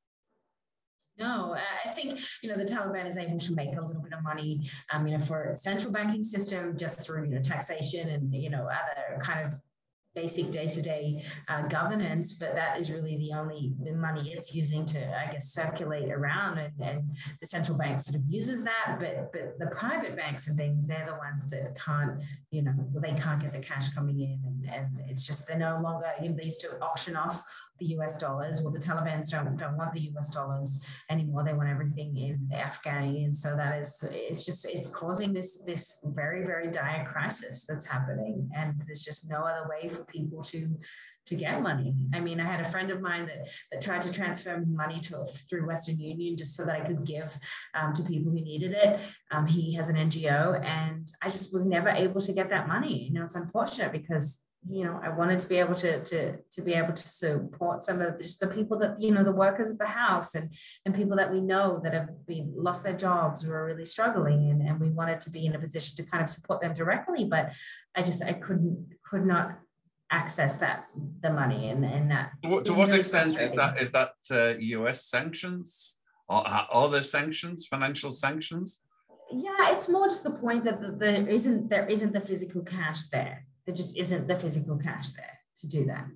No, I think, you know, the Taliban is able to make a little bit of money, um, you know, for a central banking system just through, you know, taxation and, you know, other kind of basic day-to-day uh, governance, but that is really the only the money it's using to, I guess, circulate around, and, and the central bank sort of uses that, but but the private banks and things, they're the ones that can't, you know, they can't get the cash coming in, and, and it's just they're no longer, you know, they used to auction off the U S dollars. Well, the Taliban's don't, don't want the U S dollars anymore. They want everything in Afghani. And so that is, it's just, it's causing this, this very, very dire crisis that's happening. And there's just no other way for people to, to get money. I mean, I had a friend of mine that, that tried to transfer money to through Western Union just so that I could give um, to people who needed it. Um, he has an N G O, and I just was never able to get that money. You know, it's unfortunate because, you know, I wanted to be able to, to, to be able to support some of just the people that, you know, the workers at the house and, and people that we know that have been lost their jobs, who are really struggling, and, and we wanted to be in a position to kind of support them directly. But I just, I couldn't, could not access that, the money, and, and that. To, to what really extent is that, is that uh, U S sanctions, or are there sanctions, financial sanctions? Yeah, it's more just the point that the, there isn't, there isn't the physical cash there. There just isn't the physical cash there to do that.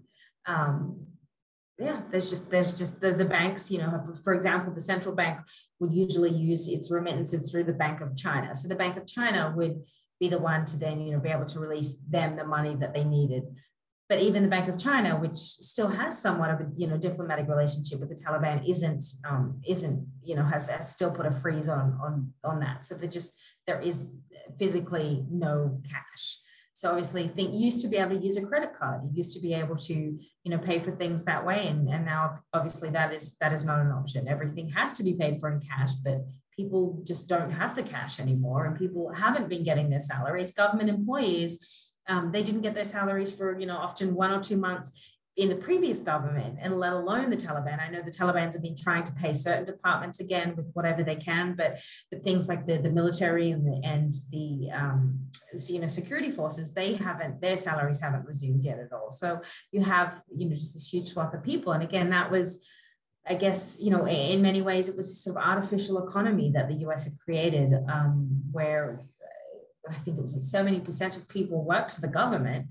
Um, yeah, there's just there's just the, the banks, you know, have, for example, the central bank would usually use its remittances through the Bank of China. So the Bank of China would be the one to then, you know, be able to release them the money that they needed. But even the Bank of China, which still has somewhat of a, you know, diplomatic relationship with the Taliban, isn't um, isn't you know has, has still put a freeze on on on that. So there just there is physically no cash. So obviously, think you used to be able to use a credit card. You used to be able to, you know, pay for things that way, and, and now obviously that is that is not an option. Everything has to be paid for in cash, but people just don't have the cash anymore, and people haven't been getting their salaries. Government employees, um, they didn't get their salaries for, you know, often one or two months in the previous government, and let alone the Taliban. I know the Taliban's have been trying to pay certain departments again with whatever they can, but, but things like the, the military and the, and the um, you know, security forces, they haven't, their salaries haven't resumed yet at all. So you have, you know, just this huge swath of people. And again, that was, I guess, you know, in many ways, it was a sort of artificial economy that the U S had created, um, where I think it was like seventy percent of people worked for the government.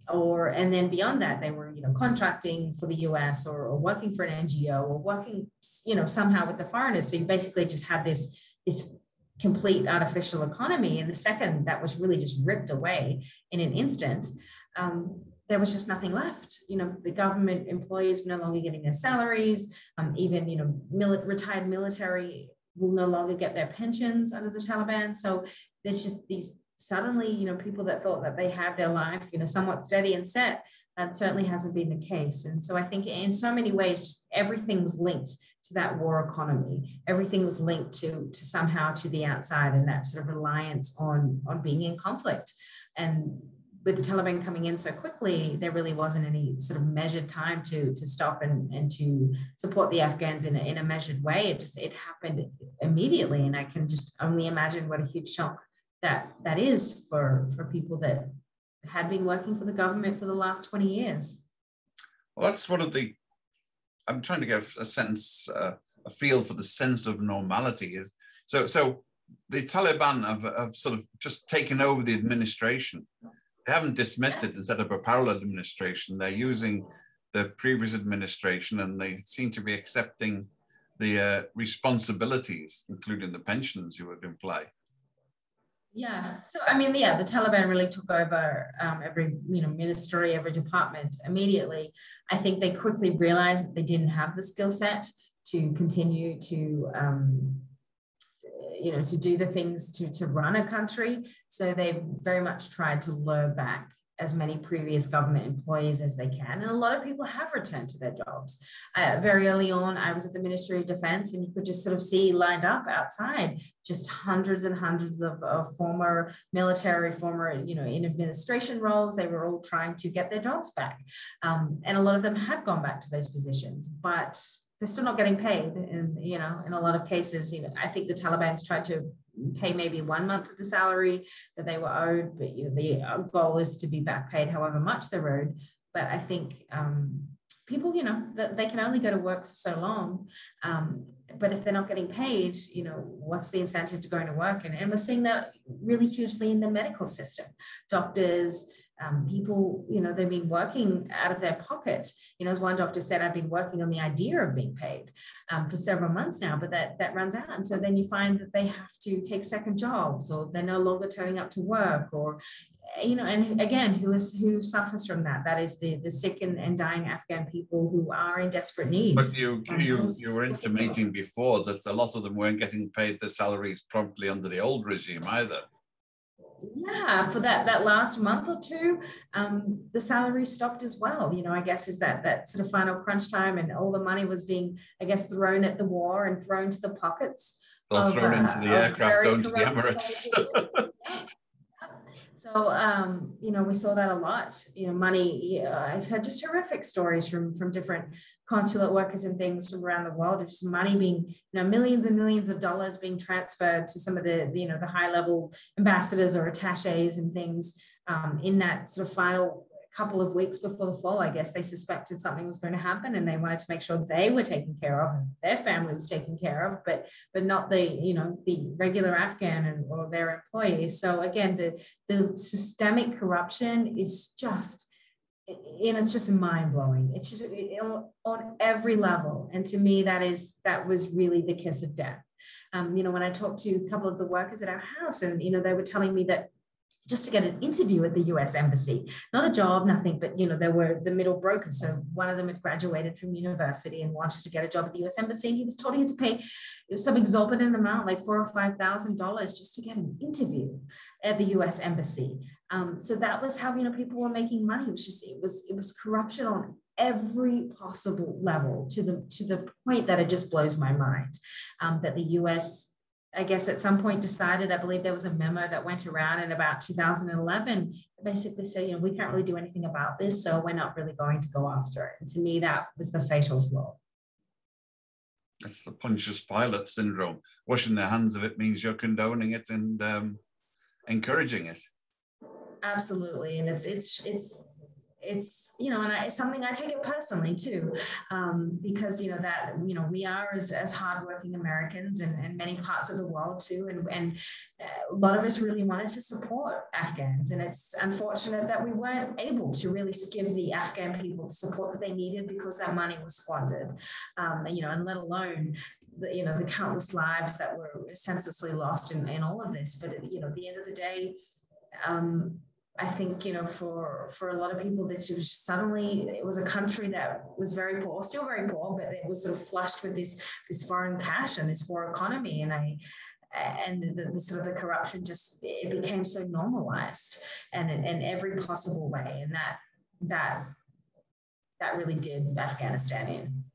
or and then beyond that, they were, you know, contracting for the U S or, or working for an N G O or working, you know, somehow with the foreigners. So you basically just had this this complete artificial economy. And the second that was really just ripped away in an instant, um, there was just nothing left. You know, the government employees were no longer getting their salaries. Um, even, you know, mili- retired military will no longer get their pensions under the Taliban. So there's just these suddenly, you know, people that thought that they had their life, you know, somewhat steady and set, that certainly hasn't been the case. And so I think in so many ways, just everything was linked to that war economy. Everything was linked to, to somehow to the outside and that sort of reliance on, on being in conflict. And with the Taliban coming in so quickly, there really wasn't any sort of measured time to, to stop and, and to support the Afghans in a, in a measured way. It just, it happened immediately. And I can just only imagine what a huge shock that that is for, for people that had been working for the government for the last twenty years. Well, that's one of the, I'm trying to get a sense, uh, a feel for the sense of normality is, so so the Taliban have, have sort of just taken over the administration. They haven't dismissed it and set up a parallel administration. They're using the previous administration and they seem to be accepting the uh, responsibilities, including the pensions you would imply. Yeah. So, I mean, yeah, the Taliban really took over um, every, you know, ministry, every department immediately. I think they quickly realized that they didn't have the skill set to continue to, um, you know, to do the things to, to run a country. So they very much tried to lure back as many previous government employees as they can. And a lot of people have returned to their jobs. Uh, very early on, I was at the Ministry of Defense and you could just sort of see lined up outside, just hundreds and hundreds of, of former military, former, you know, in administration roles. They were all trying to get their jobs back. Um, and a lot of them have gone back to those positions, but they're still not getting paid. And, you know, in a lot of cases, you know, I think the Taliban's tried to pay maybe one month of the salary that they were owed, but you know, the goal is to be back paid however much they're owed. But I think um, people, you know, that they can only go to work for so long. Um, but if they're not getting paid, you know, what's the incentive to going to work? And, and we're seeing that really hugely in the medical system. Doctors, Um, people, you know, they've been working out of their pocket. You know, as one doctor said, I've been working on the idea of being paid um, for several months now, but that, that runs out. And so then you find that they have to take second jobs, or they're no longer turning up to work, or, you know, and again, who is who suffers from that? That is the, the sick and, and dying Afghan people who are in desperate need. But you, um, you, so you were intimating before that a lot of them weren't getting paid the salaries promptly under the old regime either. Yeah, for that that last month or two, um, the salary stopped as well. You know, I guess is that that sort of final crunch time, and all the money was being, I guess, thrown at the war and thrown to the pockets. Or of, thrown uh, into the aircraft going to the Emirates. Yeah. So, um, you know, we saw that a lot. You know, money. Yeah, I've heard just horrific stories from from different consulate workers and things from around the world of just money being, you know, millions and millions of dollars being transferred to some of the, you know, the high level ambassadors or attaches and things um, in that sort of final couple of weeks before the fall. I guess they suspected something was going to happen and they wanted to make sure they were taken care of and their family was taken care of, but but not the, you know, the regular Afghan and or their employees. So again, the the systemic corruption is just, and it's just mind-blowing. It's just on every level. And to me, that is that was really the kiss of death. Um, you know, when I talked to a couple of the workers at our house, and you know, they were telling me that just to get an interview at the U S Embassy, not a job, nothing, but, you know, they were the middle brokers. So one of them had graduated from university and wanted to get a job at the U S Embassy. And he was told he had to pay some exorbitant amount, like four or five thousand dollars just to get an interview at the U S Embassy. Um, so that was how, you know, people were making money. It was just, it was, it was corruption on every possible level to the, to the point that it just blows my mind um, that the U S I guess at some point decided, I believe there was a memo that went around in about two thousand eleven, that basically said, you know, we can't really do anything about this, so we're not really going to go after it. And to me, that was the fatal flaw. That's the Pontius Pilate syndrome. Washing their hands of it means you're condoning it and um, encouraging it. Absolutely, and it's it's it's it's, you know, and I, it's something I take it personally too, um, because, you know, that, you know, we are as, as hardworking Americans and, and many parts of the world too. And, and a lot of us really wanted to support Afghans. And it's unfortunate that we weren't able to really give the Afghan people the support that they needed because that money was squandered, um, you know, and let alone the, you know, the countless lives that were senselessly lost in, in all of this. But, you know, at the end of the day, um, I think, you know, for, for a lot of people that it was suddenly, it was a country that was very poor, still very poor, but it was sort of flushed with this, this foreign cash and this poor economy. And I, and the, the sort of the corruption just, it became so normalized and in, in every possible way. And that, that, that really did Afghanistan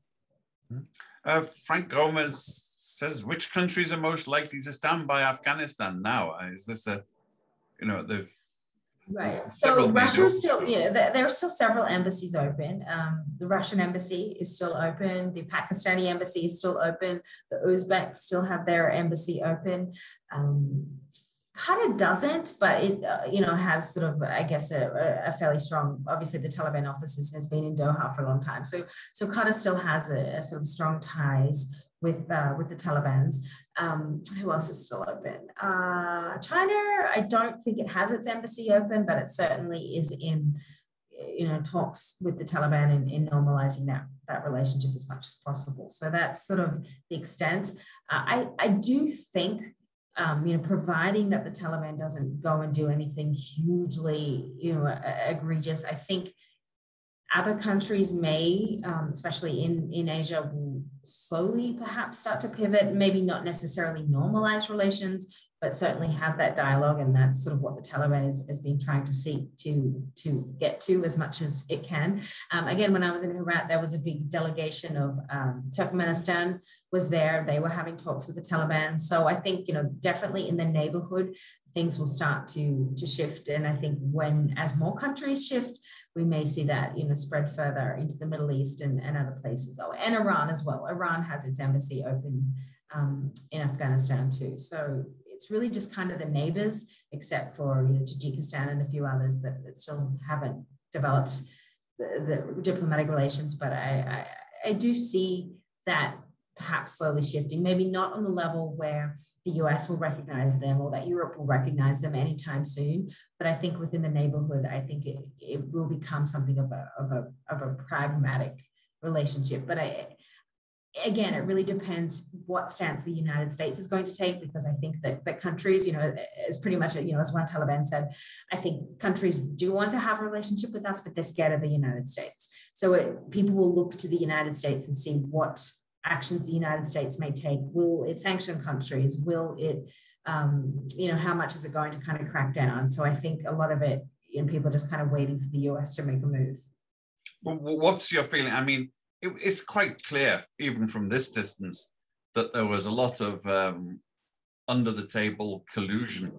in. Uh, Frank Gomez says, which countries are most likely to stand by Afghanistan now? Is this a, you know, the Right. So Russia is still, yeah, there are still several embassies open. Um, the Russian embassy is still open. The Pakistani embassy is still open. The Uzbeks still have their embassy open. Um, Qatar doesn't, but it, uh, you know, has sort of, I guess, a, a fairly strong, obviously the Taliban offices has been in Doha for a long time. So, so Qatar still has a, a sort of strong ties with uh, with the Taliban's. Um, who else is still open? Uh, China, I don't think it has its embassy open, but it certainly is in, you know, talks with the Taliban in, in normalizing that, that relationship as much as possible. So that's sort of the extent. Uh, I, I do think, um, you know, providing that the Taliban doesn't go and do anything hugely, you know, egregious, I think other countries may, um, especially in, in Asia, will slowly perhaps start to pivot, maybe not necessarily normalize relations, but certainly have that dialogue. And that's sort of what the Taliban is, has been trying to seek to, to get to as much as it can. Um, again, when I was in Herat, there was a big delegation of um, Turkmenistan was there. They were having talks with the Taliban. So I think, you know, definitely in the neighborhood, things will start to, to shift. And I think when, as more countries shift, we may see that, you know, spread further into the Middle East and, and other places. Oh, and Iran as well. Iran has its embassy open um, in Afghanistan too. So it's really just kind of the neighbors, except for, you know, Tajikistan and a few others that, that still haven't developed the, the diplomatic relations. But I, I, I do see that perhaps slowly shifting, maybe not on the level where the U S will recognize them or that Europe will recognize them anytime soon. But I think within the neighborhood, I think it, it will become something of a, of a, of a pragmatic relationship. But I, again, it really depends what stance the United States is going to take, because I think that, that countries, you know, as pretty much, you know, as one Taliban said, I think countries do want to have a relationship with us, but they're scared of the United States. So it, people will look to the United States and see what actions the United States may take. Will it sanction countries? Will it, um, you know, how much is it going to kind of crack down? So I think a lot of it, you know, people are just kind of waiting for the U S to make a move. Well, what's your feeling? I mean, it, it's quite clear, even from this distance, that there was a lot of um, under the table collusion.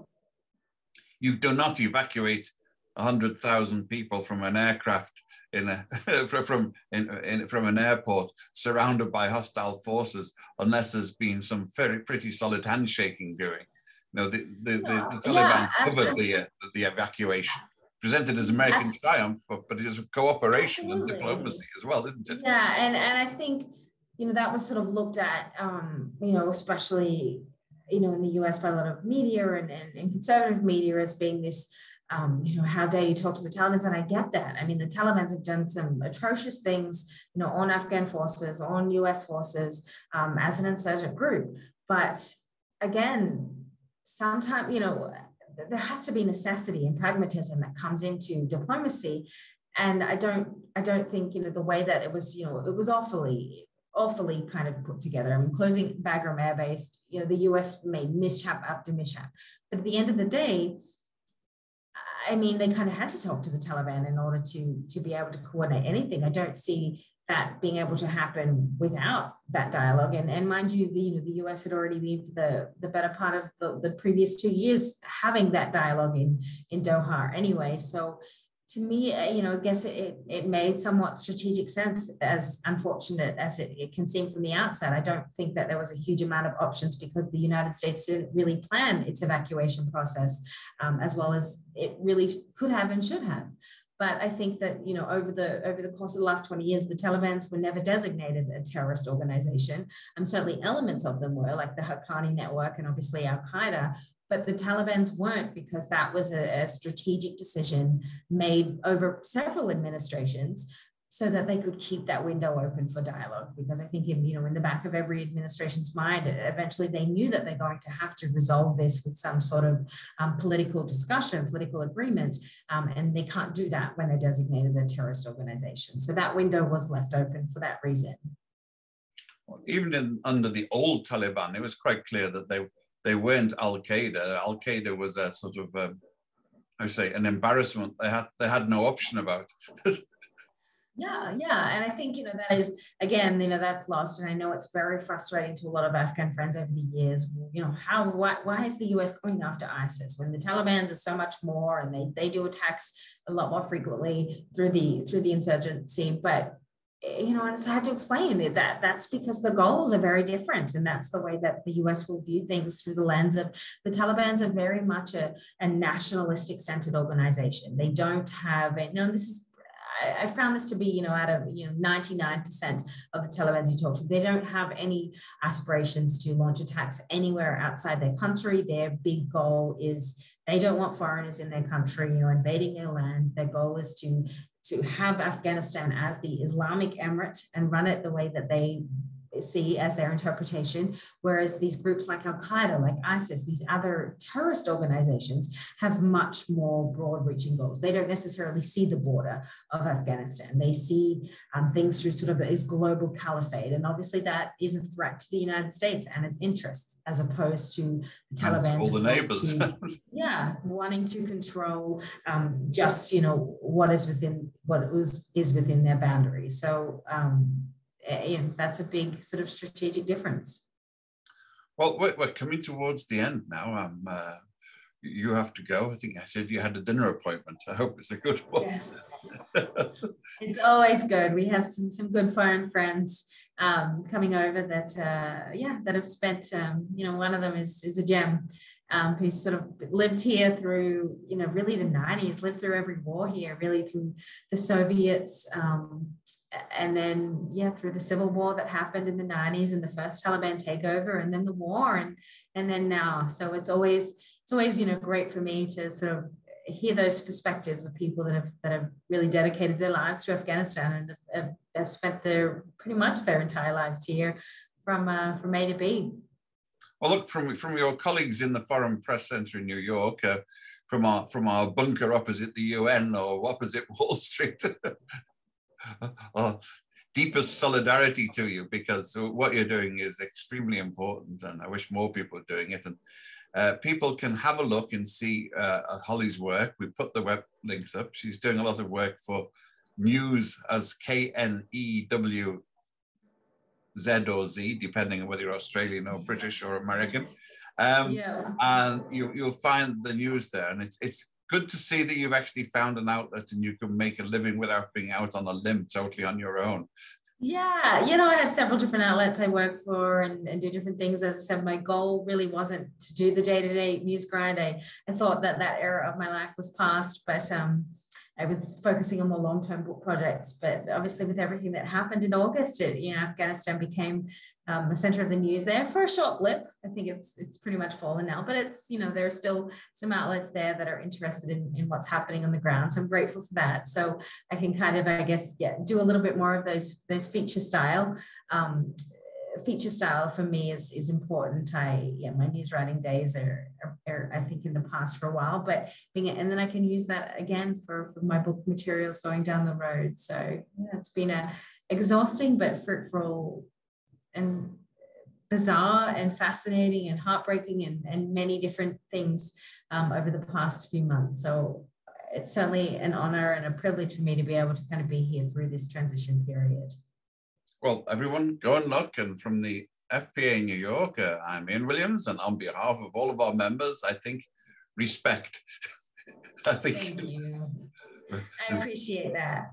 You do not evacuate one hundred thousand people from an aircraft in a from in, in from an airport surrounded by hostile forces unless there's been some very pretty solid handshaking doing. You know, the the, the, the Taliban yeah, covered the, uh, the evacuation, presented as American absolutely. triumph, but, but it is cooperation absolutely. and diplomacy as well, isn't it? Yeah, and and I think, you know, that was sort of looked at, um, you know, especially, you know, in the U S by a lot of media and, and, and conservative media as being this, Um, you know, how dare you talk to the Taliban? And I get that. I mean, the Taliban have done some atrocious things, you know, on Afghan forces, on U S forces, um, as an insurgent group. But again, sometimes, you know, there has to be necessity and pragmatism that comes into diplomacy. And I don't, I don't think, you know, the way that it was, you know, it was awfully, awfully kind of put together. I mean, closing Bagram Air Base, you know, the U S made mishap after mishap. But at the end of the day, I mean, they kind of had to talk to the Taliban in order to, to be able to coordinate anything. I don't see that being able to happen without that dialogue. And, and mind you, the, you know, the U S had already been for the, the better part of the, the previous two years having that dialogue in, in Doha anyway. So to me, you know, I guess it, it made somewhat strategic sense, as unfortunate as it, it can seem from the outset. I don't think that there was a huge amount of options because the United States didn't really plan its evacuation process um, as well as it really could have and should have. But I think that, you know, over the over the course of the last twenty years, the Taliban were never designated a terrorist organization. And certainly elements of them were, like the Haqqani network and obviously Al-Qaeda. But the Taliban weren't, because that was a, a strategic decision made over several administrations so that they could keep that window open for dialogue. Because I think in, you know, in the back of every administration's mind, eventually they knew that they're going to have to resolve this with some sort of um, political discussion, political agreement, um, and they can't do that when they're designated a terrorist organization. So that window was left open for that reason. Even in, under the old Taliban, it was quite clear that they they weren't Al-Qaeda. Al-Qaeda was a sort of, um, I would say, an embarrassment. They had they had no option about. Yeah, yeah. And I think, you know, that is, again, you know, that's lost. And I know it's very frustrating to a lot of Afghan friends over the years. You know, how, why, why is the U S going after ISIS when the Taliban are so much more, and they, they do attacks a lot more frequently through the, through the insurgency. But, you know, and it's hard to explain it, that that's because the goals are very different. And that's the way that the U S will view things, through the lens of the Taliban are very much a, a nationalistic centered organization. They don't have, you know, this is, I found this to be, you know, out of, you know, ninety-nine percent of the Taliban you talk to, they don't have any aspirations to launch attacks anywhere outside their country. Their big goal is they don't want foreigners in their country, you know, invading their land. Their goal is to, to have Afghanistan as the Islamic Emirate and run it the way that they see as their interpretation, whereas these groups like Al-Qaeda, like ISIS, these other terrorist organizations have much more broad-reaching goals. They don't necessarily see the border of Afghanistan. They see um, things through sort of this global caliphate, and obviously that is a threat to the United States and its interests, as opposed to the Taliban. All the neighbors. To, yeah, wanting to control um, just, you know, what is within what was is within their boundaries. So. Um, Yeah, that's a big sort of strategic difference. Well, we're, we're coming towards the end now. Um, uh, you have to go. I think I said you had a dinner appointment. I hope it's a good one. Yes, it's always good. We have some some good foreign friends um, coming over that uh, yeah that have spent. Um, you know, one of them is is a gem. Um, who's sort of lived here through, you know, really the nineties, lived through every war here, really through the Soviets, um, and then, yeah, through the civil war that happened in the nineties and the first Taliban takeover, and then the war, and and then now. So it's always, it's always, you know, great for me to sort of hear those perspectives of people that have that have really dedicated their lives to Afghanistan and have, have spent their pretty much their entire lives here from uh, from A to B. Well, look, from from your colleagues in the Foreign Press Center in New York, uh, from our from our bunker opposite the U N or opposite Wall Street, our deepest solidarity to you, because what you're doing is extremely important, and I wish more people were doing it. And uh, people can have a look and see uh, Holly's work. We put the web links up. She's doing a lot of work for News as K N E W Z or Z, depending on whether you're Australian or British or American. Um, yeah. And you, you'll find the news there. And it's, it's good to see that you've actually found an outlet and you can make a living without being out on a limb totally on your own. Yeah, you know, I have several different outlets I work for and, and do different things. As I said, my goal really wasn't to do the day-to-day news grind. I, I thought that that era of my life was past, but um, I was focusing on more long-term book projects. But obviously with everything that happened in August, it, you know, Afghanistan became um, the center of the news there for a short blip. I think it's it's pretty much fallen now, but it's, you know, there are still some outlets there that are interested in, in what's happening on the ground. So I'm grateful for that. So I can kind of, I guess, yeah, do a little bit more of those, those feature style. Um, feature style for me is is important. I yeah, my news writing days are, are, are I think in the past for a while, but being and then I can use that again for, for my book materials going down the road. So yeah, it's been a exhausting but fruitful and bizarre and fascinating and heartbreaking and, and many different things um, over the past few months. So it's certainly an honor and a privilege for me to be able to kind of be here through this transition period. Well, everyone, go and look. And from the F P A New York, uh, I'm Ian Williams, and on behalf of all of our members, I think respect. I think. Thank you. I appreciate that.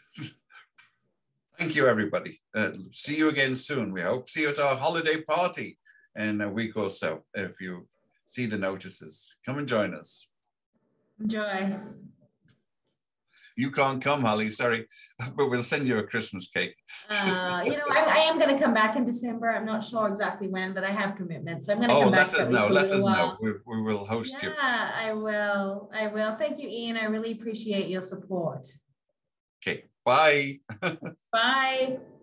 Thank you, everybody. Uh, see you again soon, we hope. See you at our holiday party in a week or so. If you see the notices, come and join us. Enjoy. you can't come, Holly, sorry, but we'll send you a Christmas cake. Uh, you know, I, I am going to come back in December. I'm not sure exactly when, but I have commitments. So I'm going to oh, come let back for us at least know. a Let little us while. know. We, we will host yeah, you. Yeah, I will. I will. Thank you, Ian. I really appreciate your support. Okay, bye. Bye.